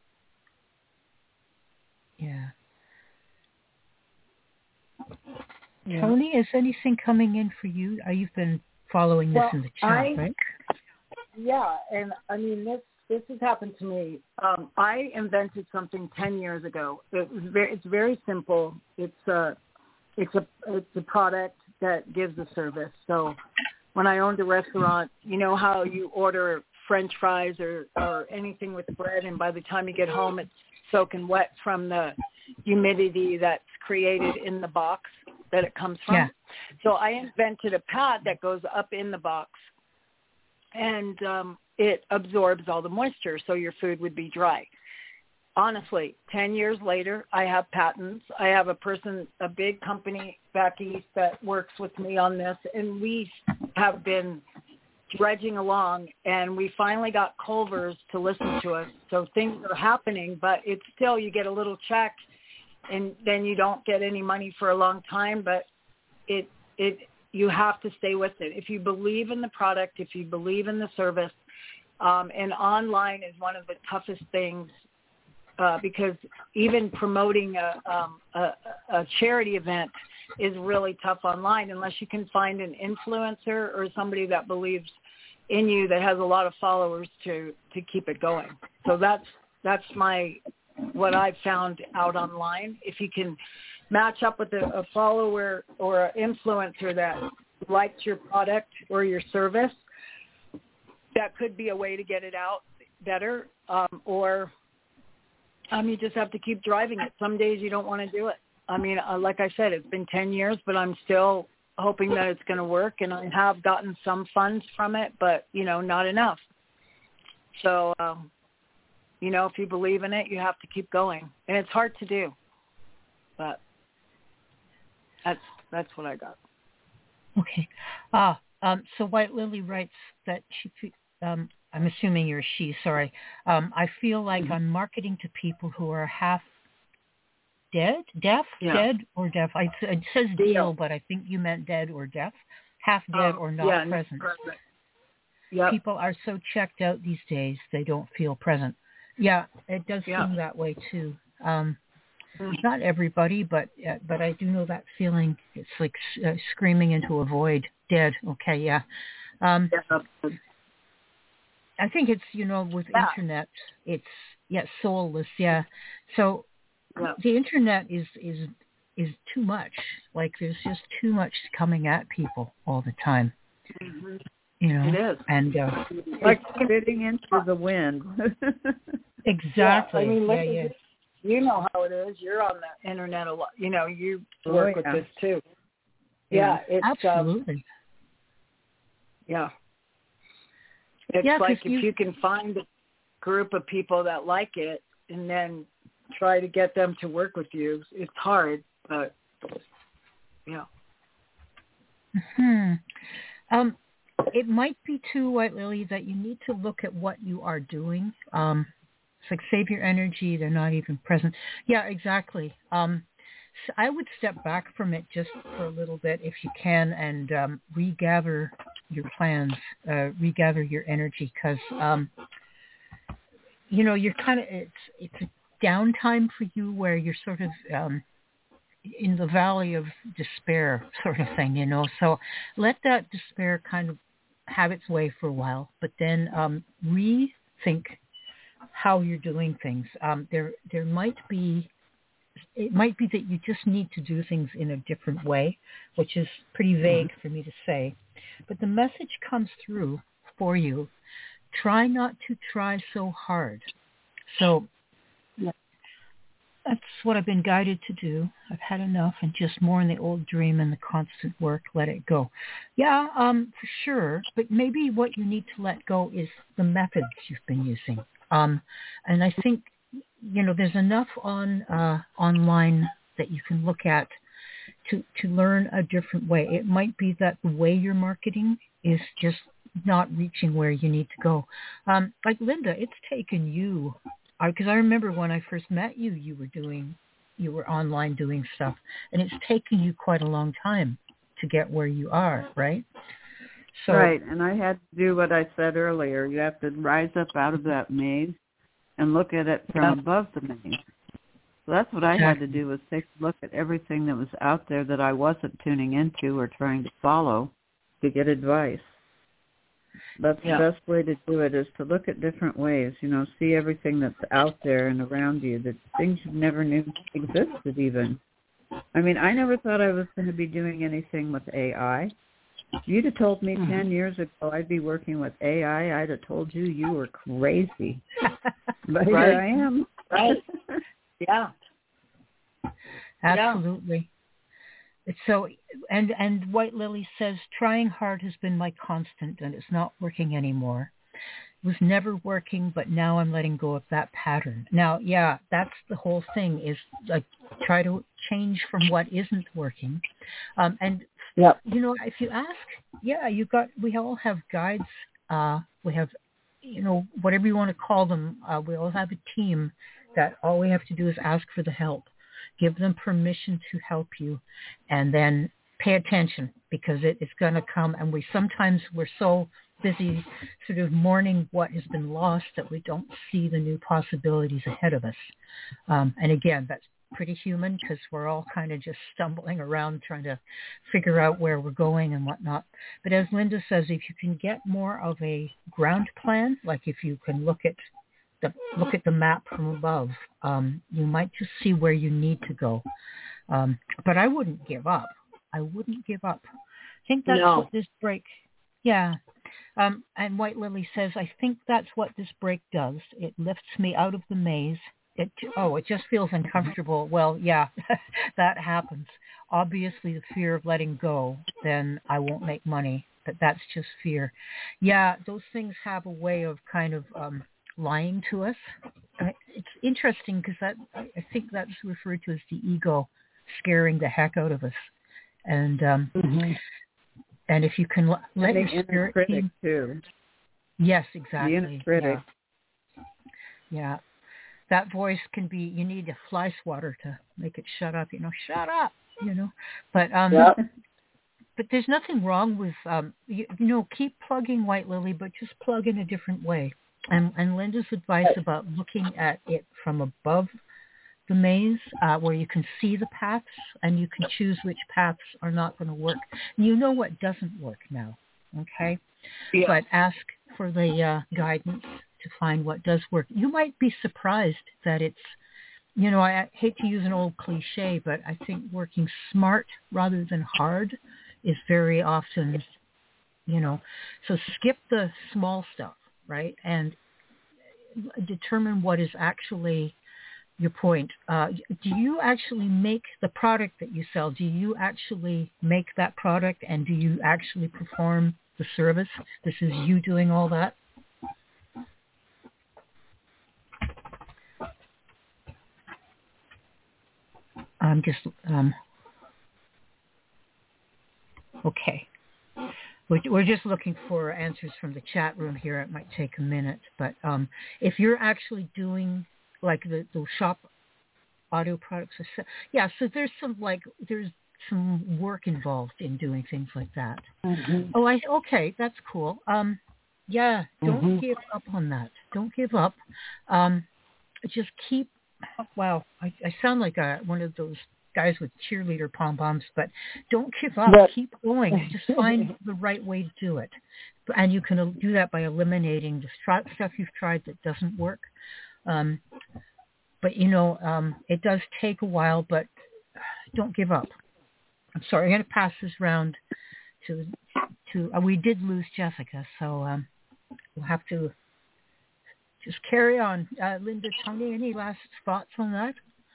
Yeah. yeah. Tony, is anything coming in for you? Uh, you've been following this well, in the chat, I, right? Yeah, and I mean this. This has happened to me. Um, I invented something ten years ago. It was very. It's very simple. It's a. It's a. It's a product that gives a service. So. When I owned a restaurant, you know how you order French fries or, or anything with bread, and by the time you get home, it's soaking wet from the humidity that's created in the box that it comes from. Yeah. So I invented a pad that goes up in the box, and um, it absorbs all the moisture, so your food would be dry. Honestly, ten years later, I have patents. I have a person, a big company back east that works with me on this, and we have been dredging along, and we finally got Culver's to listen to us. So things are happening, but it's still, you get a little check, and then you don't get any money for a long time, but it it you have to stay with it. If you believe in the product, if you believe in the service, um, and online is one of the toughest things uh, because even promoting a, um, a, a charity event is really tough online unless you can find an influencer or somebody that believes in you that has a lot of followers to, to keep it going. So that's that's my what I've found out online. If you can match up with a, a follower or an influencer that likes your product or your service, that could be a way to get it out better. Um, or um, you just have to keep driving it. Some days you don't want to do it. I mean, uh, like I said, it's been ten years, but I'm still hoping that it's going to work. And I have gotten some funds from it, but, you know, not enough. So, um, you know, if you believe in it, you have to keep going. And it's hard to do. But that's that's what I got. Okay. Ah, um, so White Lily writes that she, um, I'm assuming you're she, sorry. Um, I feel like mm-hmm. I'm marketing to people who are half dead, deaf, yeah. dead or deaf. I, it says deal, but I think you meant dead or deaf, half dead oh, or not yeah, present. present. Yep. People are so checked out these days, they don't feel present. Yeah, it does yep. seem that way too. Um, Not everybody, but uh, but I do know that feeling. It's like uh, screaming into a void, dead. Okay, yeah. Um, yeah. I think it's, you know, with yeah. internet, it's, yeah, soulless, yeah. So yeah. the internet is, is is too much. Like there's just too much coming at people all the time. Mm-hmm. You know, it is. And uh, like spitting into the wind. Exactly. Yeah, I mean, yeah, yeah. You know how it is. You're on the internet a lot. You know, you work oh, yeah. with this too. Yeah, it's absolutely. Um, yeah, it's yeah, like if you... you can find a group of people that like it, and then try to get them to work with you. It's hard, but yeah. Hmm. Um, it might be too, White Lily, that you need to look at what you are doing. Um. It's like save your energy. They're not even present. Yeah, exactly. Um, so I would step back from it just for a little bit if you can and um, regather your plans, uh, regather your energy because, um, you know, you're kind of, it's, it's a downtime for you where you're sort of um, in the valley of despair sort of thing, you know. So let that despair kind of have its way for a while, but then um, rethink how you're doing things. Um, there, there might be, it might be that you just need to do things in a different way, which is pretty vague mm-hmm. for me to say. But the message comes through for you. Try not to try so hard. So yeah. that's what I've been guided to do. I've had enough and just more in the old dream and the constant work, let it go. Yeah, um, for sure. But maybe what you need to let go is the methods you've been using. Um, and I think, you know, there's enough on uh, online that you can look at to, to learn a different way. It might be that the way you're marketing is just not reaching where you need to go. Um, like Linda, it's taken you, because I remember when I first met you, you were doing, you were online doing stuff, and it's taken you quite a long time to get where you are, right? So, right, and I had to do what I said earlier. You have to rise up out of that maze and look at it from yeah. above the maze. So that's what I had to do, was take a look at everything that was out there that I wasn't tuning into or trying to follow to get advice. That's yeah. the best way to do it, is to look at different ways, you know, see everything that's out there and around you, that things you never knew existed even. I mean, I never thought I was going to be doing anything with A I. If you'd have told me mm-hmm. ten years ago I'd be working with A I, I'd have told you you were crazy. But right. here I am. Right. Yeah. Absolutely. Yeah. So, and, and White Lily says, trying hard has been my constant and it's not working anymore. It was never working, but now I'm letting go of that pattern. Now, yeah, that's the whole thing, is like try to change from what isn't working. Um, and, yep. you know, if you ask, yeah, you got, we all have guides. Uh, we have, you know, whatever you want to call them. Uh, we all have a team that all we have to do is ask for the help. Give them permission to help you, and then pay attention, because it, it's going to come. And we sometimes we're so busy sort of mourning what has been lost that we don't see the new possibilities ahead of us. Um, and again, that's pretty human because we're all kind of just stumbling around trying to figure out where we're going and whatnot. But as Linda says, if you can get more of a ground plan, like if you can look at the look at the map from above, um, you might just see where you need to go. Um, but I wouldn't give up. I wouldn't give up. I think that's no. what this break, yeah. Um, and White Lily says, I think that's what this break does. It lifts me out of the maze. It, oh, it just feels uncomfortable. Well, yeah, that happens. Obviously, the fear of letting go, then I won't make money. But that's just fear. Yeah, those things have a way of kind of um, lying to us. It's interesting because that I think that's referred to as the ego scaring the heck out of us. And um, mm-hmm. and if you can l- let and your spirit critic team, too. Yes, exactly. The inner critic. Yeah. yeah. That voice can be, you need a fly swatter to make it shut up, you know, shut up, you know. But um, yep. but there's nothing wrong with, um, you, you know, keep plugging White Lily, but just plug in a different way. And, and Linda's advice about looking at it from above the maze, uh, where you can see the paths and you can choose which paths are not going to work. You know what doesn't work now, okay? Yeah. But ask for the uh, guidance to find what does work. You might be surprised that it's, you know, I hate to use an old cliche, but I think working smart rather than hard is very often, you know, so skip the small stuff, right? And determine what is actually your point. Uh, do you actually make the product that you sell? Do you actually make that product and do you actually perform the service? This is you doing all that? I'm just, um, okay. We're, we're just looking for answers from the chat room here. It might take a minute. But um, if you're actually doing, like, the, the shop audio products, or, yeah, so there's some, like, there's some work involved in doing things like that. Mm-hmm. Oh, I okay, that's cool. Um, yeah, don't mm-hmm. give up on that. Don't give up. Um, just keep, wow, I, I sound like a, one of those guys with cheerleader pom-poms, but don't give up. But, keep going. Just find the right way to do it. And you can do that by eliminating the stuff you've tried that doesn't work. Um, but, you know, um, it does take a while, but don't give up. I'm sorry, I'm going to pass this round to, to uh, we did lose Jessica, so um, we'll have to just carry on. Uh, Linda, Tony, any last thoughts on that?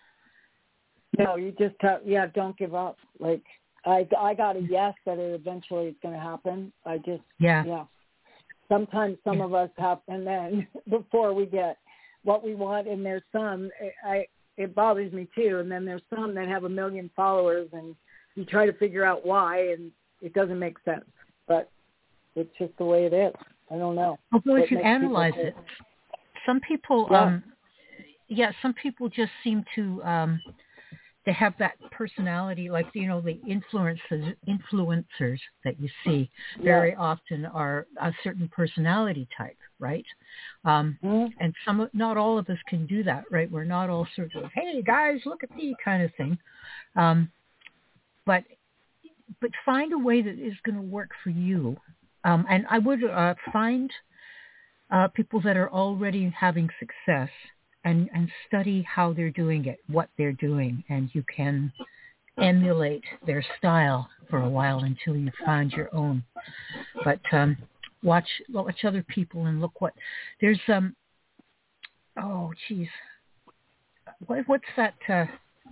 No, you just, uh, yeah, don't give up. Like, I, I got a yes that it eventually is going to happen. I just, yeah. yeah. Sometimes some yeah. of us have, and then before we get what we want, and there's some, I, it bothers me too, and then there's some that have a million followers, and you try to figure out why, and it doesn't make sense. But it's just the way it is. I don't know. Although if you analyze it, some people, yeah. um, yeah, some people just seem to, um, they have that personality, like, you know, the influencers, influencers that you see very yeah. often are a certain personality type, right? Um, mm-hmm. And some, not all of us can do that, right? We're not all sort of, hey guys, look at me kind of thing. Um, but, but find a way that is going to work for you. Um, and I would uh, find uh, people that are already having success and, and study how they're doing it, what they're doing, and you can emulate their style for a while until you find your own. But um, watch watch other people and look what there's. Um, oh, geez, what, what's that? Uh,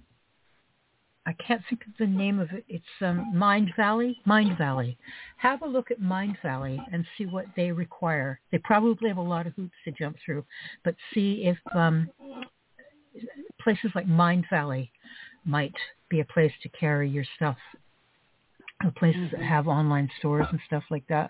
I can't think of the name of it. It's um, Mind Valley. Mind Valley. Have a look at Mind Valley and see what they require. They probably have a lot of hoops to jump through, but see if um, places like Mind Valley might be a place to carry your stuff. Or places mm-hmm. that have online stores and stuff like that.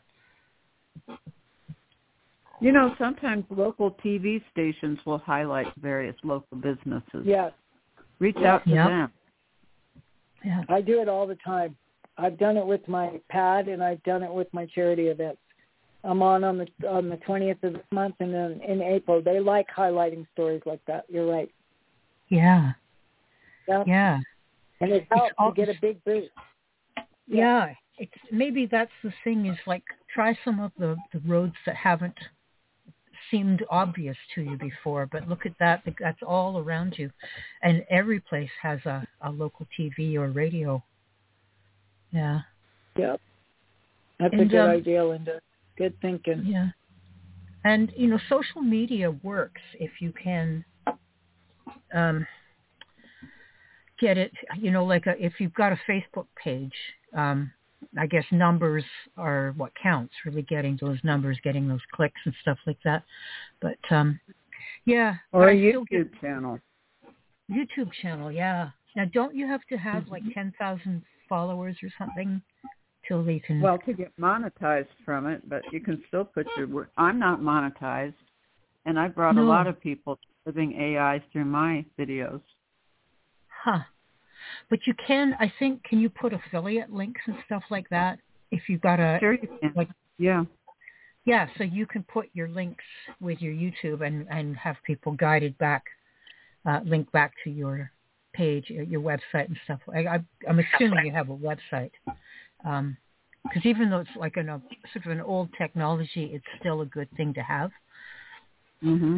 You know, sometimes local T V stations will highlight various local businesses. Yes. Reach out to yep. them. Yeah. I do it all the time. I've done it with my pad, and I've done it with my charity events. I'm on on the on the twentieth of this month, and then in April. They like highlighting stories like that. You're right. Yeah. Yeah. Yeah. And it helps all, to get a big boost. Yeah. yeah. It's maybe that's the thing is like try some of the, the roads that haven't seemed obvious to you before, but look at that. That's all around you. And every place has a, a local T V or radio. Yeah. Yep. That's and, a good um, idea, Linda. Good thinking. Yeah. And, you know, social media works if you can um, get it, you know, like a, if you've got a Facebook page, um, I guess numbers are what counts, really getting those numbers, getting those clicks and stuff like that. But, um, yeah. Or a I still YouTube get, channel. YouTube channel, yeah. Now, don't you have to have like ten thousand followers or something till they can... Well, to get monetized from it, but you can still put your work. I'm not monetized, and I brought No. a lot of people living A Is through my videos. Huh. But you can, I think, can you put affiliate links and stuff like that? If you've got a... Sure you can. Like, yeah. Yeah, so you can put your links with your YouTube and, and have people guided back, uh, link back to your page, your website and stuff. I, I, I'm assuming you have a website. Um, because even though it's like an, a sort of an old technology, it's still a good thing to have. Mhm.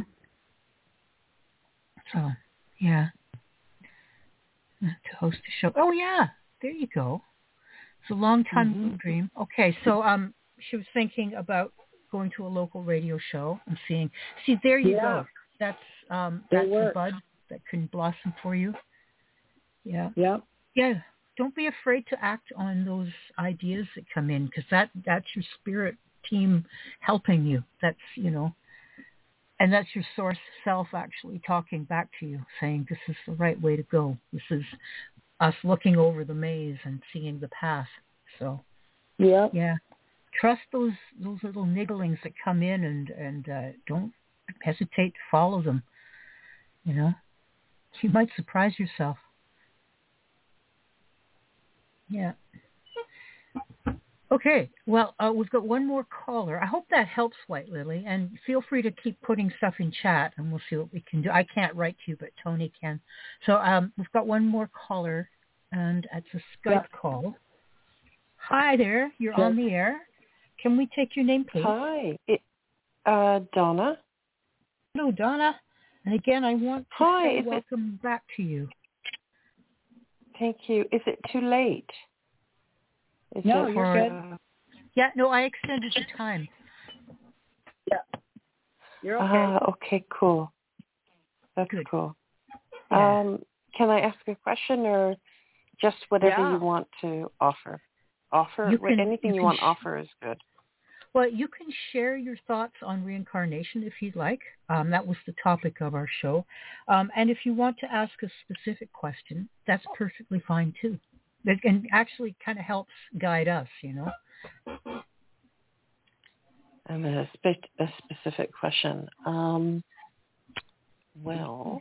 So, yeah. To host a show. Oh, yeah. There you go. It's a long time mm-hmm. dream. Okay, so um, she was thinking about going to a local radio show and seeing. See, there you yeah. go. That's um, They that's work. a bud that can blossom for you. Yeah. Yeah. Yeah. Don't be afraid to act on those ideas that come in, because that that's your spirit team helping you. That's, you know, and that's your source self actually talking back to you, saying this is the right way to go. This is us looking over the maze and seeing the path. So, yeah, yeah, trust those those little nigglings that come in, and and uh, don't hesitate to follow them. You know, you might surprise yourself. Yeah. Okay. Well, uh, we've got one more caller. I hope that helps, White Lily. And feel free to keep putting stuff in chat, and we'll see what we can do. I can't write to you, but Tony can. So um, we've got one more caller, and it's a Skype yeah. call. Hi there. You're Sure. on the air. Can we take your name, please? Hi. It, uh, Donna. Hello, Donna. And again, I want to Hi, say is it- welcome back to you. Thank you. Is it too late? Is No, it, you're good. uh, Yeah, no, I extended the time. Yeah. You're okay. Ah, okay, cool. That's Good. cool. Yeah. Um, can I ask a question, or just whatever Yeah. you want to offer? Offer You can- anything you you can want sh- to offer is good. Well, you can share your thoughts on reincarnation if you'd like. Um, that was the topic of our show. Um, and if you want to ask a specific question, that's perfectly fine too. It can actually kind of helps guide us, you know. And a, spe- a specific question. Um, well,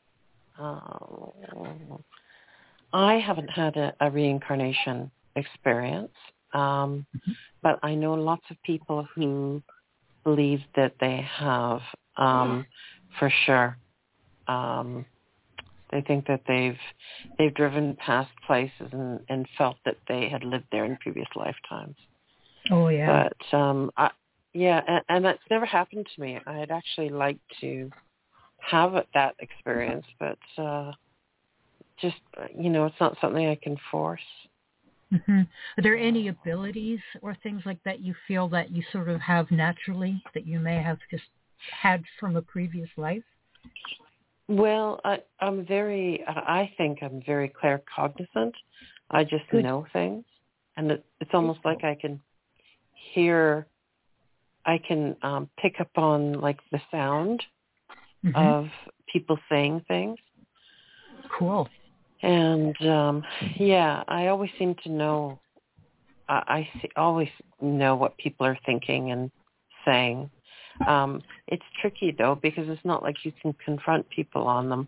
um, I haven't had a, a reincarnation experience, um, but I know lots of people who believe that they have, um, for sure. Um, they think that they've they've driven past places and, and felt that they had lived there in previous lifetimes. Oh yeah. But um, I, yeah, and, and that's never happened to me. I'd actually like to have it, that experience, but uh, just you know, it's not something I can force. Mm-hmm. Are there any abilities or things like that you feel that you sort of have naturally that you may have just had from a previous life? Well, I, I'm very, I think I'm very claircognizant. I just Good. know things. And it, it's almost like I can hear, I can um, pick up on like the sound Mm-hmm. of people saying things. Cool. And um, yeah, I always seem to know, I, I see, always know what people are thinking and saying. Um, it's tricky though, because it's not like you can confront people on them.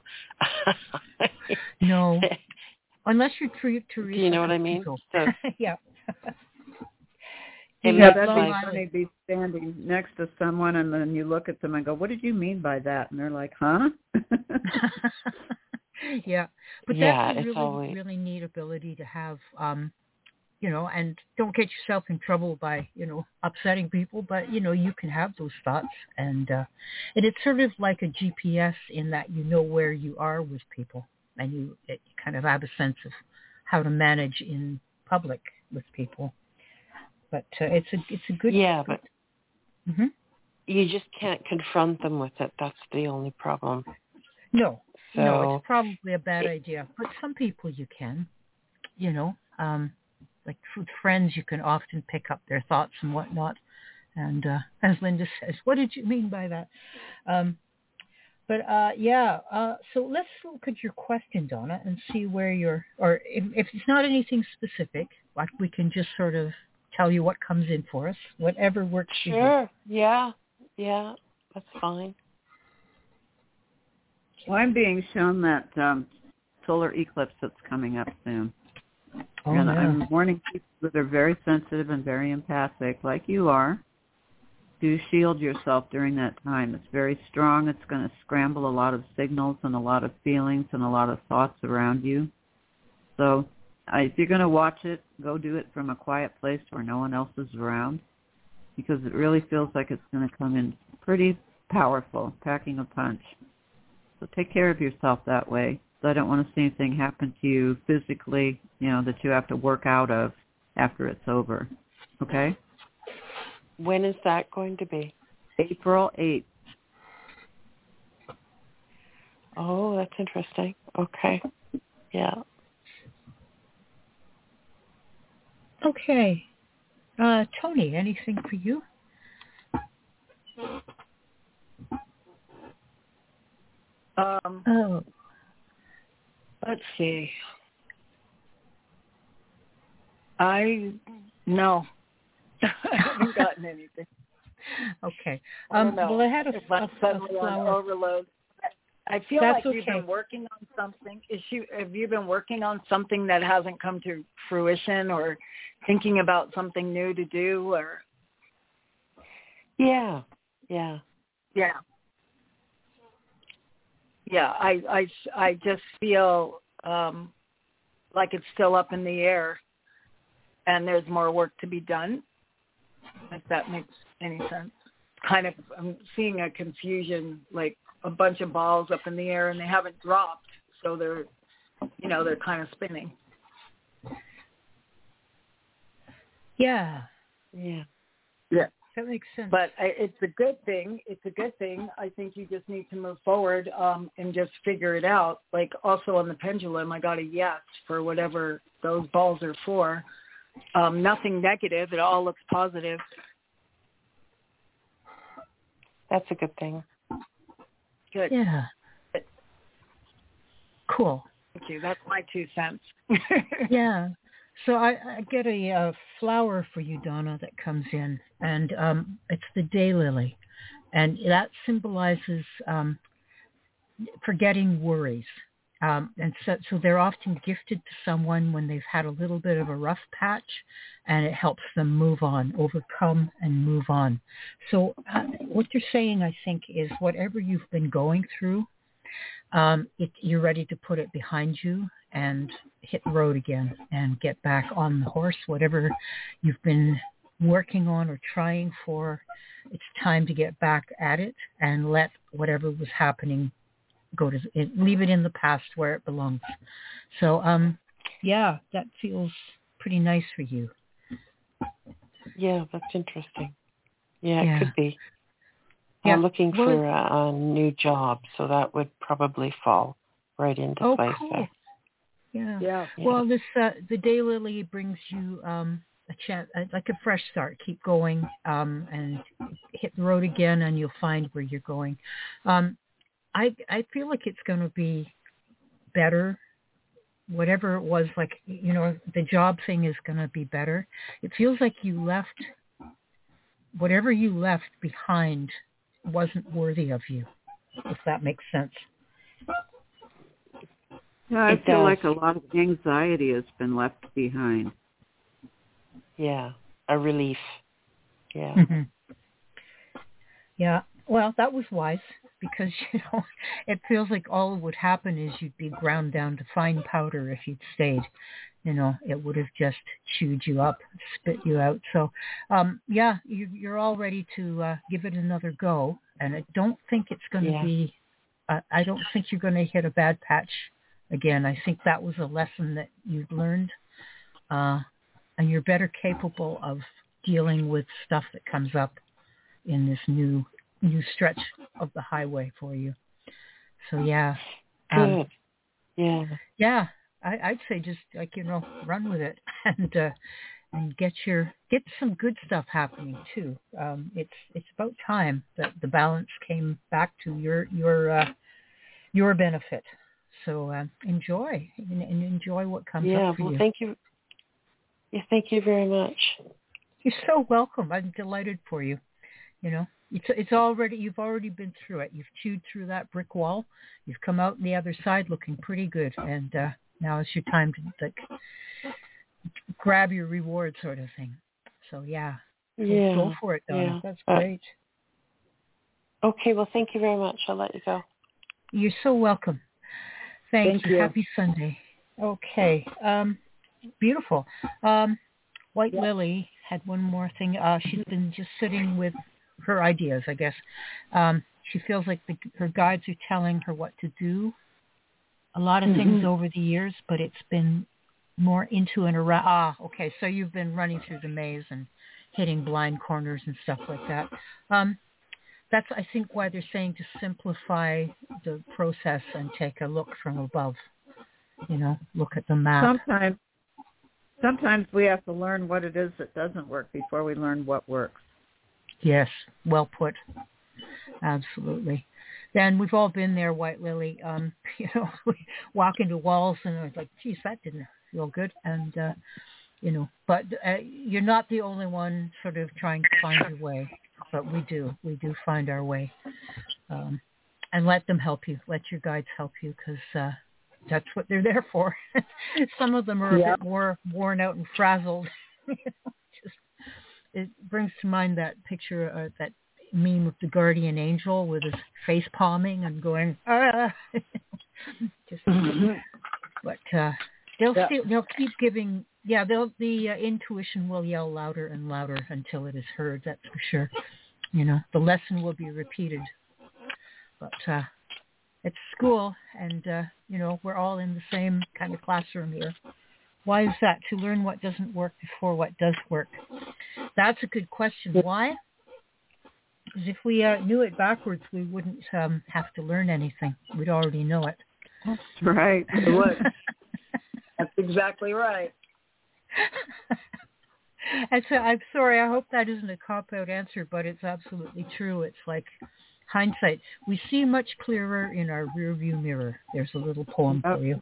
No, unless you're Teresa. Do you know what I mean? So, yeah. It Yeah, makes that'd be life. funny. Be standing next to someone, and then you look at them and go, "What did you mean by that?" And they're like, "Huh?" Yeah, but Yeah, that's a it's really, always. really neat ability to have. Um, you know, and don't get yourself in trouble by, you know, upsetting people, but, you know, you can have those thoughts. And, uh, and it's sort of like a G P S in that you know where you are with people, and you, it, you kind of have a sense of how to manage in public with people. But uh, it's a it's a good. Yeah, but mm-hmm. you just can't confront them with it. That's the only problem. No, so, no, it's probably a bad it, idea. But some people you can, you know, um, like with friends, you can often pick up their thoughts and whatnot. And uh, as Linda says, what did you mean by that? Um, but uh, yeah, uh, so let's look at your question, Donna, and see where you're, or if, if it's not anything specific, like we can just sort of tell you what comes in for us, whatever works for you. Sure, yeah, yeah, that's fine. Well, I'm being shown that um, solar eclipse that's coming up soon. Oh, and yeah. I'm warning people that are very sensitive and very empathic, like you are, to shield yourself during that time. It's very strong. It's going to scramble a lot of signals and a lot of feelings and a lot of thoughts around you. So uh, if you're going to watch it, go do it from a quiet place where no one else is around, because it really feels like it's going to come in pretty powerful, packing a punch. So take care of yourself that way. So I don't want to see anything happen to you physically, you know, that you have to work out of after it's over. Okay? When is that going to be? April eighth. Oh, that's interesting. Okay. Yeah. Okay. Uh, Tony, anything for you? Um, oh. Let's see. I, no. I haven't gotten anything. Okay. I Um, don't know. well, I had a, if I'm a, a suddenly on flower. overload. I feel That's like you've okay. been working on something. Is you, have you been working on something that hasn't come to fruition, or thinking about something new to do, or? Yeah. Yeah. Yeah. Yeah. I, I, I just feel um, like it's still up in the air, and there's more work to be done, if that makes any sense. Kind of, I'm seeing a confusion, like a bunch of balls up in the air, and they haven't dropped, so they're, you know, they're kind of spinning. Yeah. Yeah. Yeah. That makes sense. But I, it's a good thing. It's a good thing. I think you just need to move forward um, and just figure it out. Like also on the pendulum, I got a yes for whatever those balls are for. Um, nothing negative. It all looks positive. That's a good thing. Good. Yeah. Cool. Thank you. That's my two cents. Yeah. So I, I get a uh, flower for you, Donna, that comes in, and um, it's the daylily, and that symbolizes um, forgetting worries. Um, and so, so they're often gifted to someone when they've had a little bit of a rough patch, and it helps them move on, overcome, and move on. So uh, what you're saying, I think, is whatever you've been going through, um, it, you're ready to put it behind you and hit the road again and get back on the horse. Whatever you've been working on or trying for, it's time to get back at it and let whatever was happening go to it, leave it in the past where it belongs. So, um, yeah, that feels pretty nice for you. Yeah, that's interesting. Yeah, Yeah. it could be. Yeah. I'm looking well, for a, a new job, so that would probably fall right into oh, place cool. there. Yeah. Yeah. Well, this uh, the daylily brings you um, a chance, like a fresh start. Keep going um, and hit the road again, and you'll find where you're going. Um, I I feel like it's going to be better. Whatever it was, like, you know, the job thing is going to be better. It feels like you left, whatever you left behind wasn't worthy of you, if that makes sense. Yeah, I It feel does. like a lot of anxiety has been left behind. Yeah, a relief. Yeah. Mm-hmm. Yeah. Well, that was wise because, you know, it feels like all would happen is you'd be ground down to fine powder if you'd stayed. You know, it would have just chewed you up, spit you out. So, um, yeah, you, you're all ready to uh, give it another go. And I don't think it's going to Yeah. be, uh, I don't think you're going to hit a bad patch again. I think that was a lesson that you've learned. Uh, and you're better capable of dealing with stuff that comes up in this new new stretch of the highway for you. So, yeah. Um, Good. Yeah. Yeah. I, I'd say just like, you know, run with it and uh, and get your get some good stuff happening too. Um, it's it's about time that the balance came back to your your uh, your benefit. So uh, enjoy and, and enjoy what comes Yeah. up for Well, you. thank you. Yeah. Thank you very much. You're so welcome. I'm delighted for you. You know, it's it's already you've already been through it. You've chewed through that brick wall. You've come out on the other side looking pretty good, and uh, now it's your time to like grab your reward, sort of thing. So yeah, Yeah. go for it, Donna. Yeah. That's Uh, great. Okay. Well, thank you very much. I'll let you go. You're so welcome. Thank, Thank you. you. Happy Sunday. Okay. Um, beautiful. Um, White Yeah. Lily had one more thing. Uh, she's been just sitting with her ideas, I guess. Um, she feels like the, her guides are telling her what to do. A lot of things Mhm. over the years, but it's been more into and around. Ah, okay. So you've been running through the maze and hitting blind corners and stuff like that. Um, that's, I think, why they're saying to simplify the process and take a look from above. You know, look at the map. Sometimes, sometimes we have to learn what it is that doesn't work before we learn what works. Yes, well put. Absolutely. And we've all been there, White Lily. Um, you know, we walk into walls and it's like, geez, that didn't feel good. And, uh, you know, but uh, you're not the only one sort of trying to find your way. But we do. We do find our way. Um, and let them help you. Let your guides help you because uh, that's what they're there for. Some of them are Yeah. a bit more worn out and frazzled. You know, just, it brings to mind that picture, uh, that meme of the guardian angel with his face palming and going, ah. Just, Mhm. but uh, they'll Yeah. still, they'll keep giving. Yeah, they'll the uh, intuition will yell louder and louder until it is heard. That's for sure. You know, the lesson will be repeated. But uh, it's school, and uh, you know, we're all in the same kind of classroom here. Why is that? To learn what doesn't work before what does work. That's a good question. Why? Because if we uh, knew it backwards, we wouldn't um, have to learn anything. We'd already know it. That's right. It would. That's exactly right. And so I'm sorry, I hope that isn't a cop-out answer, but it's absolutely true. It's like hindsight. We see much clearer in our rearview mirror. There's a little poem Yep. for you.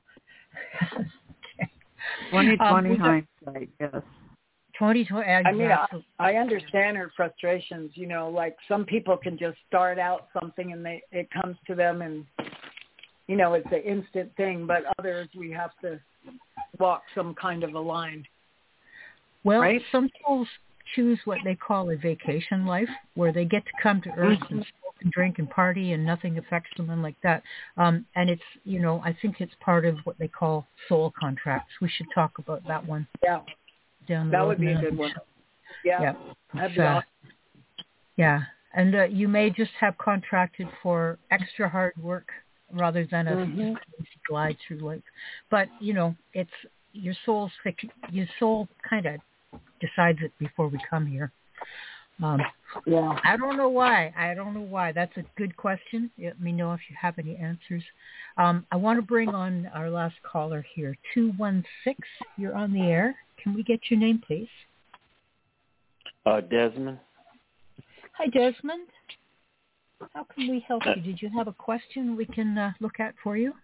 twenty twenty Um, we got- hindsight, yes. twenty twenty. I mean, I, I understand her frustrations. You know, like some people can just start out something and they it comes to them and, you know, it's an instant thing. But others, we have to walk some kind of a line. Well, right? some souls choose what they call a vacation life, where they get to come to Earth Mm-hmm. and smoke and drink and party and nothing affects them and like that. Um, and it's, you know, I think it's part of what they call soul contracts. We should talk about that one. Yeah. Down the That road would be a minute. good one. Yeah. Yeah. That'd It's, be uh, awesome. yeah. And uh, you may just have contracted for extra hard work rather than a Mhm. glide through life. But, you know, it's your soul's fic- your soul kind of decides it before we come here. Um, Yeah. I don't know why. I don't know why. That's a good question. Let me know if you have any answers. Um, I want to bring on our last caller here, two one six. You're on the air. Can we get your name, please? Uh, Desmond. Hi, Desmond. How can we help you? Did you have a question we can uh, look at for you?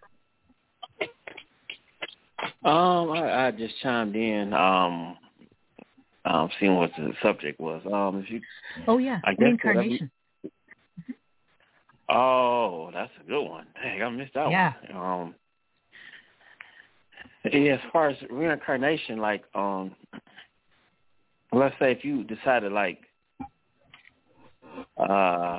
Um, I, I just chimed in, um, um, seeing what the subject was. Um, if you, Oh, yeah, I guess reincarnation. Whatever, oh, that's a good one. Dang, I missed that Yeah. one. Um, yeah, as far as reincarnation, like, um, let's say if you decided, like, uh,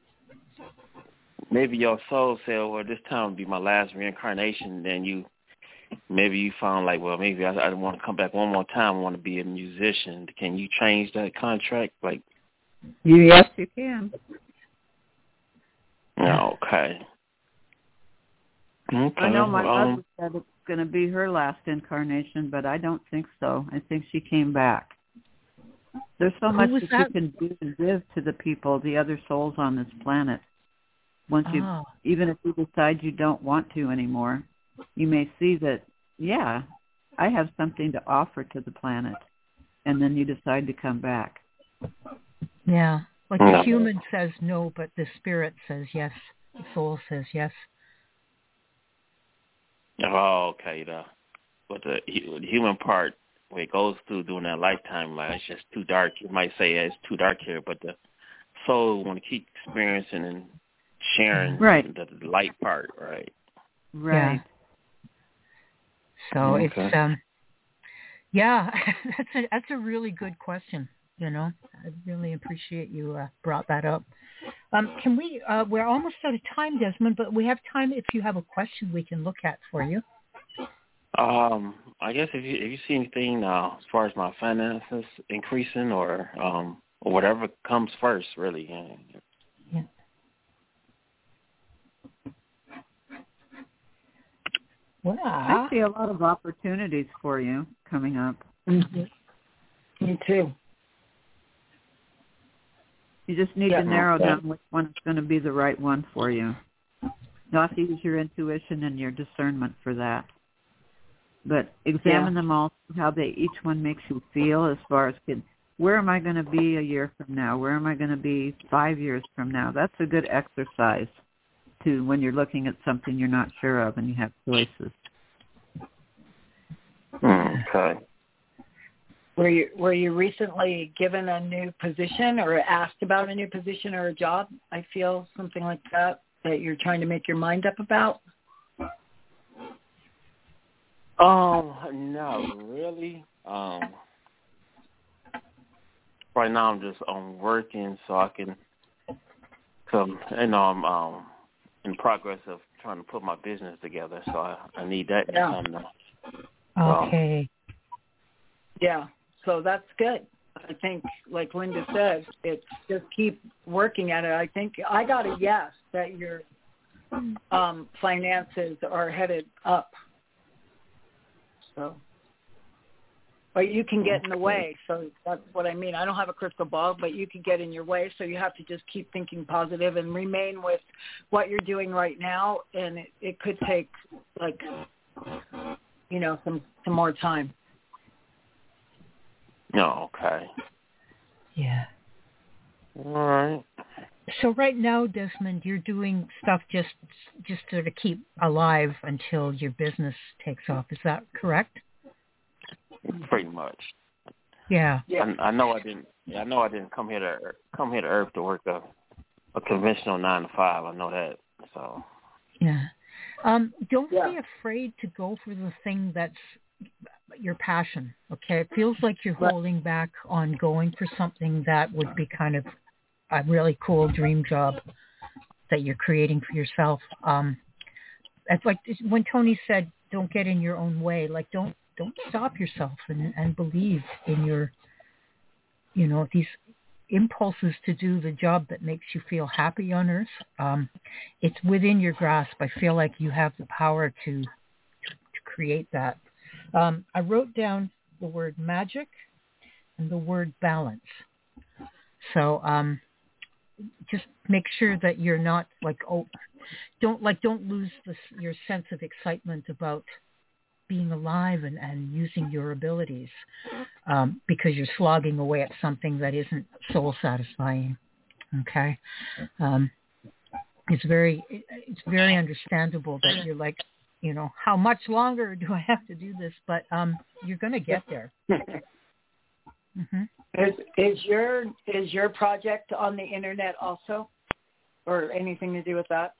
maybe your soul said, well, this time will be my last reincarnation. Then you, maybe you found like, well, maybe I, I want to come back one more time. I want to be a musician. Can you change that contract? Like, yes, you can. Okay. Okay. I know my um, mother said it's going to be her last incarnation, but I don't think so. I think she came back. There's so much that, that you can do and give to the people, the other souls on this planet. Once you, oh. even if you decide you don't want to anymore, you may see that, yeah, I have something to offer to the planet, and then you decide to come back. Yeah, like the human says no, but the spirit says yes. The soul says yes. Oh, okay. The, but the, the human part, when it goes through during that lifetime, like it's just too dark. You might say yeah, it's too dark here, but the soul want to keep experiencing and sharing right. the, the light part, right? Right. Yeah. So okay. it's um, yeah, that's a that's a really good question. You know, I really appreciate you uh, brought that up. Um, can we? Uh, we're almost out of time, Desmond, but we have time if you have a question we can look at for you. Um, I guess if you if you see anything uh, as far as my finances increasing or um or whatever comes first, really. Yeah. yeah. Well, I see a lot of opportunities for you coming up. Mm-hmm. Me too. You just need yeah, to narrow okay. down which one is going to be the right one for you. You have to use your intuition and your discernment for that. But examine yeah. them all, how they each one makes you feel as far as can, where am I going to be a year from now? Where am I going to be five years from now? That's a good exercise to when you're looking at something you're not sure of and you have choices. Okay. Were you were you recently given a new position or asked about a new position or a job? I feel something like that that you're trying to make your mind up about. Um, not really. Um, right now I'm just um working so I can come. You know, I'm um in progress of trying to put my business together, so I, I need that yeah. to come. Okay. Um, yeah. So that's good. I think, like Linda says, it's just keep working at it. I think I got a yes that your um, finances are headed up. So, but you can get in the way. So that's what I mean. I don't have a crystal ball, but you can get in your way. So you have to just keep thinking positive and remain with what you're doing right now. And it, it could take like, you know, some, some more time. No, okay. Yeah. All right. So right now, Desmond, you're doing stuff just just to keep alive until your business takes off. Is that correct? Pretty much. Yeah. Yeah. I, I know I didn't. I know I didn't come here to come here to Earth to work a a conventional nine to five. I know that. So. Yeah. Um, don't yeah. be afraid to go for the thing that's your passion. Okay, it feels like you're holding back on going for something that would be kind of a really cool dream job that you're creating for yourself. Um, it's like when Tony said, "Don't get in your own way." Like, don't don't stop yourself and, and believe in your, you know, these impulses to do the job that makes you feel happy on Earth. Um, it's within your grasp. I feel like you have the power to to, to create that. Um, I wrote down the word magic and the word balance. So um, just make sure that you're not like, oh, don't like, don't lose this, your sense of excitement about being alive and, and using your abilities um, because you're slogging away at something that isn't soul satisfying. Okay. Um, it's very, it's very understandable that you're like, you know, how much longer do I have to do this? But um, you're going to get there. Mm-hmm. Is is your is your project on the internet also, or anything to do with that?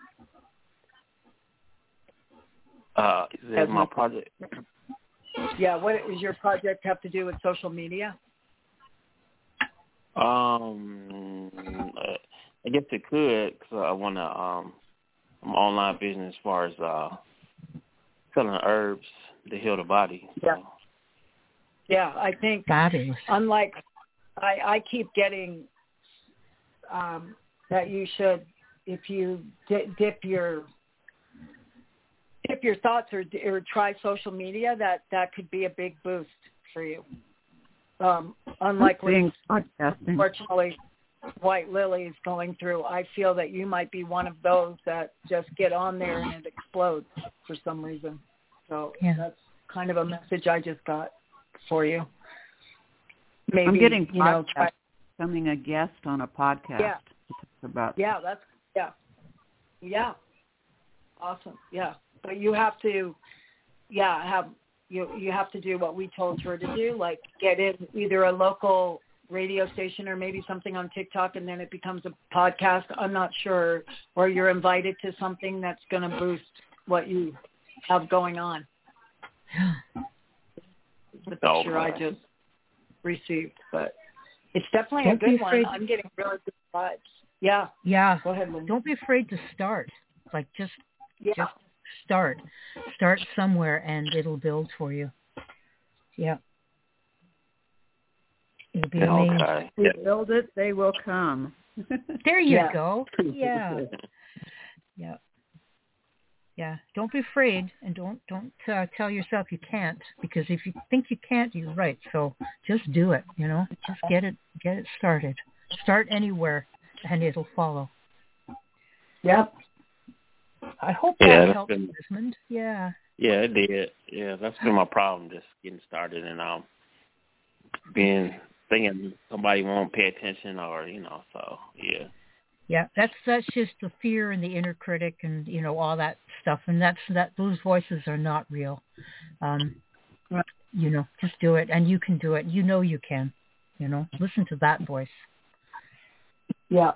Uh, is that my project? Yeah. What does your project have to do with social media? Um, uh, I guess it could, because I want to, um, I'm online business as far as uh, selling herbs to heal the body. So. Yeah. Yeah, I think, Fabulous. unlike, I, I keep getting um, that you should, if you di- dip your dip your thoughts or, or try social media, that, that could be a big boost for you. Um, unlike what unfortunately White Lily is going through, I feel that you might be one of those that just get on there and it explodes for some reason. So yeah. That's kind of a message I just got for you. Maybe, I'm getting you know, try, becoming a guest on a podcast. Yeah. About yeah, that's yeah, yeah, awesome. Yeah, but you have to, yeah, have you you have to do what we told her to do, like get in either a local radio station or maybe something on TikTok, and then it becomes a podcast. I'm not sure, or you're invited to something that's going to boost what you have going on. The picture I just received, but it's definitely Don't a good one. Afraid. I'm getting really good vibes. Yeah. Yeah. Go ahead, Lynn. Don't be afraid to start. Like just, yeah. just start. Start somewhere, and it'll build for you. Yeah. It'll be amazing. Okay. We build it, they will come. There you yeah. go. Yeah. Yeah. Yeah. Don't be afraid, and don't don't uh, tell yourself you can't, because if you think you can't, you're right. So just do it. You know, just get it get it started. Start anywhere, and it'll follow. Yep. I hope yeah, that helped, been, Desmond. Yeah. Yeah, it did. Yeah, that's been my problem, just getting started and um being thinking somebody won't pay attention, or you know. So yeah. Yeah, that's that's just the fear and the inner critic and, you know, all that stuff. And that's that those voices are not real. Um, you know, just do it, and you can do it. You know you can. You know, listen to that voice. Yeah.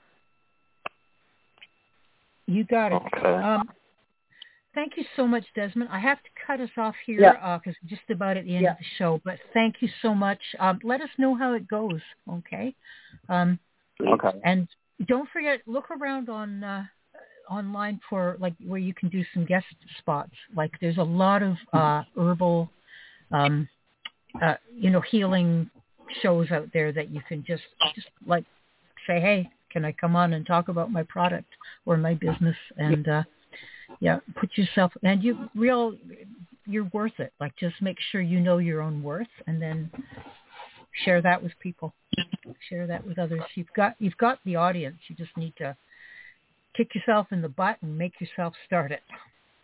You got it. Okay. Um, thank you so much, Desmond. I have to cut us off here because yeah. uh, we're just about at the end yeah. of the show. But thank you so much. Um, let us know how it goes, okay? Um, okay. And don't forget, look around on uh, online for like where you can do some guest spots. Like there's a lot of uh, herbal, um, uh, you know, healing shows out there that you can just just like say, hey, can I come on and talk about my product or my business? And uh, yeah, put yourself and you real, you're worth it. Like just make sure you know your own worth, and then share that with people. Share that with others. You've got you've got the audience. You just need to kick yourself in the butt and make yourself start it.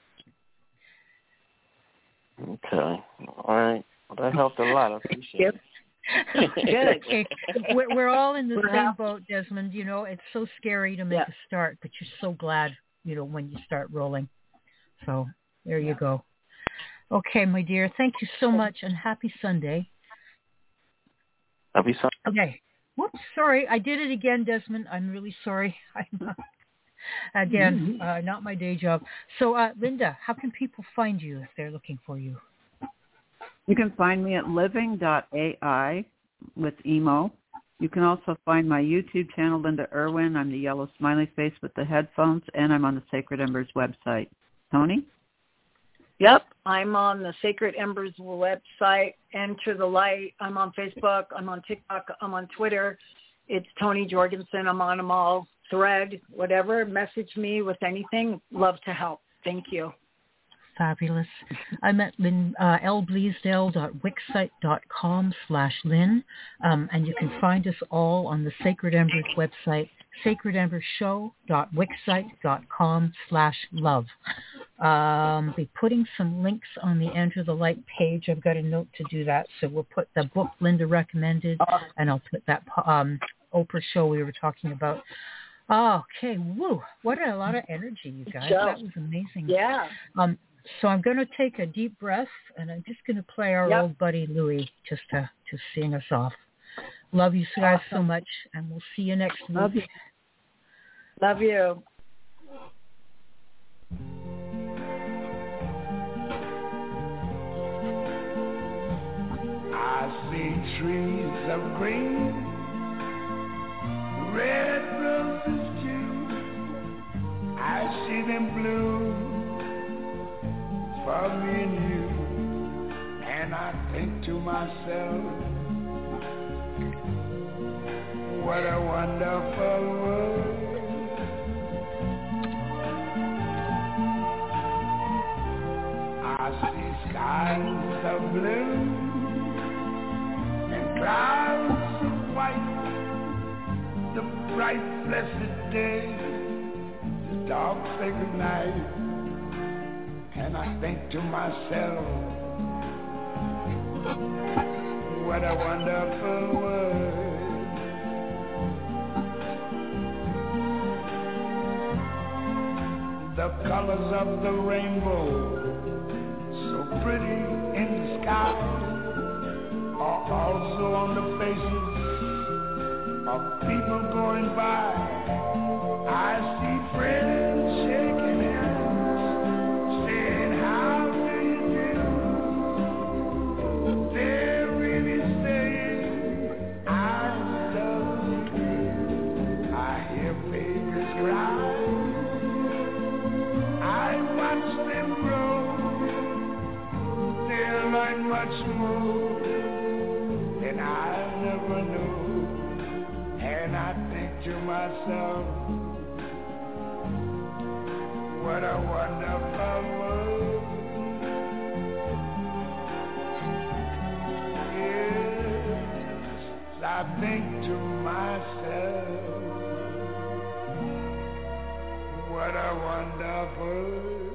Okay. All right. Well, that helped a lot. I appreciate it. Good. Okay. We're, we're all in the same boat, Desmond. You know, it's so scary to make yeah. a start, but you're so glad, you know, when you start rolling. So there yeah. you go. Okay, my dear. Thank you so much, and happy Sunday. Happy Sunday. Okay. Whoops, sorry. I did it again, Desmond. I'm really sorry. I'm, uh, again, uh, not my day job. So, uh, Linda, how can people find you if they're looking for you? You can find me at living dot A I with emo. You can also find my YouTube channel, Linda Irwin. I'm the yellow smiley face with the headphones, and I'm on the Sacred Embers website. Tony? Yep, I'm on the Sacred Embers website, Enter the Light. I'm on Facebook. I'm on TikTok. I'm on Twitter. It's Tony Jorgensen. I'm on them all. Thread, whatever. Message me with anything. Love to help. Thank you. Fabulous. I'm at Lynn, uh, lbleasdale.wixsite.com slash Lynn, um, and you can find us all on the Sacred Embers website, sacredembershow.wixsite.com slash love. Um, be putting some links on the Enter the Light page. I've got a note to do that, so we'll put the book Linda recommended, and I'll put that um, Oprah show we were talking about. Oh, okay, woo! What a lot of energy, you guys. That was amazing. Yeah. Um, so I'm going to take a deep breath, and I'm just going to play our yep. old buddy Louie just to, to sing us off. Love you guys awesome. so much, and we'll see you next week. Love you. Love you. I see trees of green, red roses them blue for me and you. And I think to myself, what a wonderful world. I see skies of blue and clouds of white, the bright blessed day, the dark sacred night. And I think to myself, what a wonderful world. The colors of the rainbow, so pretty in the sky, are also on the faces of people going by. I see friends shaking hands, saying, how do you do? They're really saying, I love you. I hear babies cry, I watch them grow. They'll learn much more than I never knew. And I think to myself, what a wonderful world. Yes, I think to myself, what a wonderful world.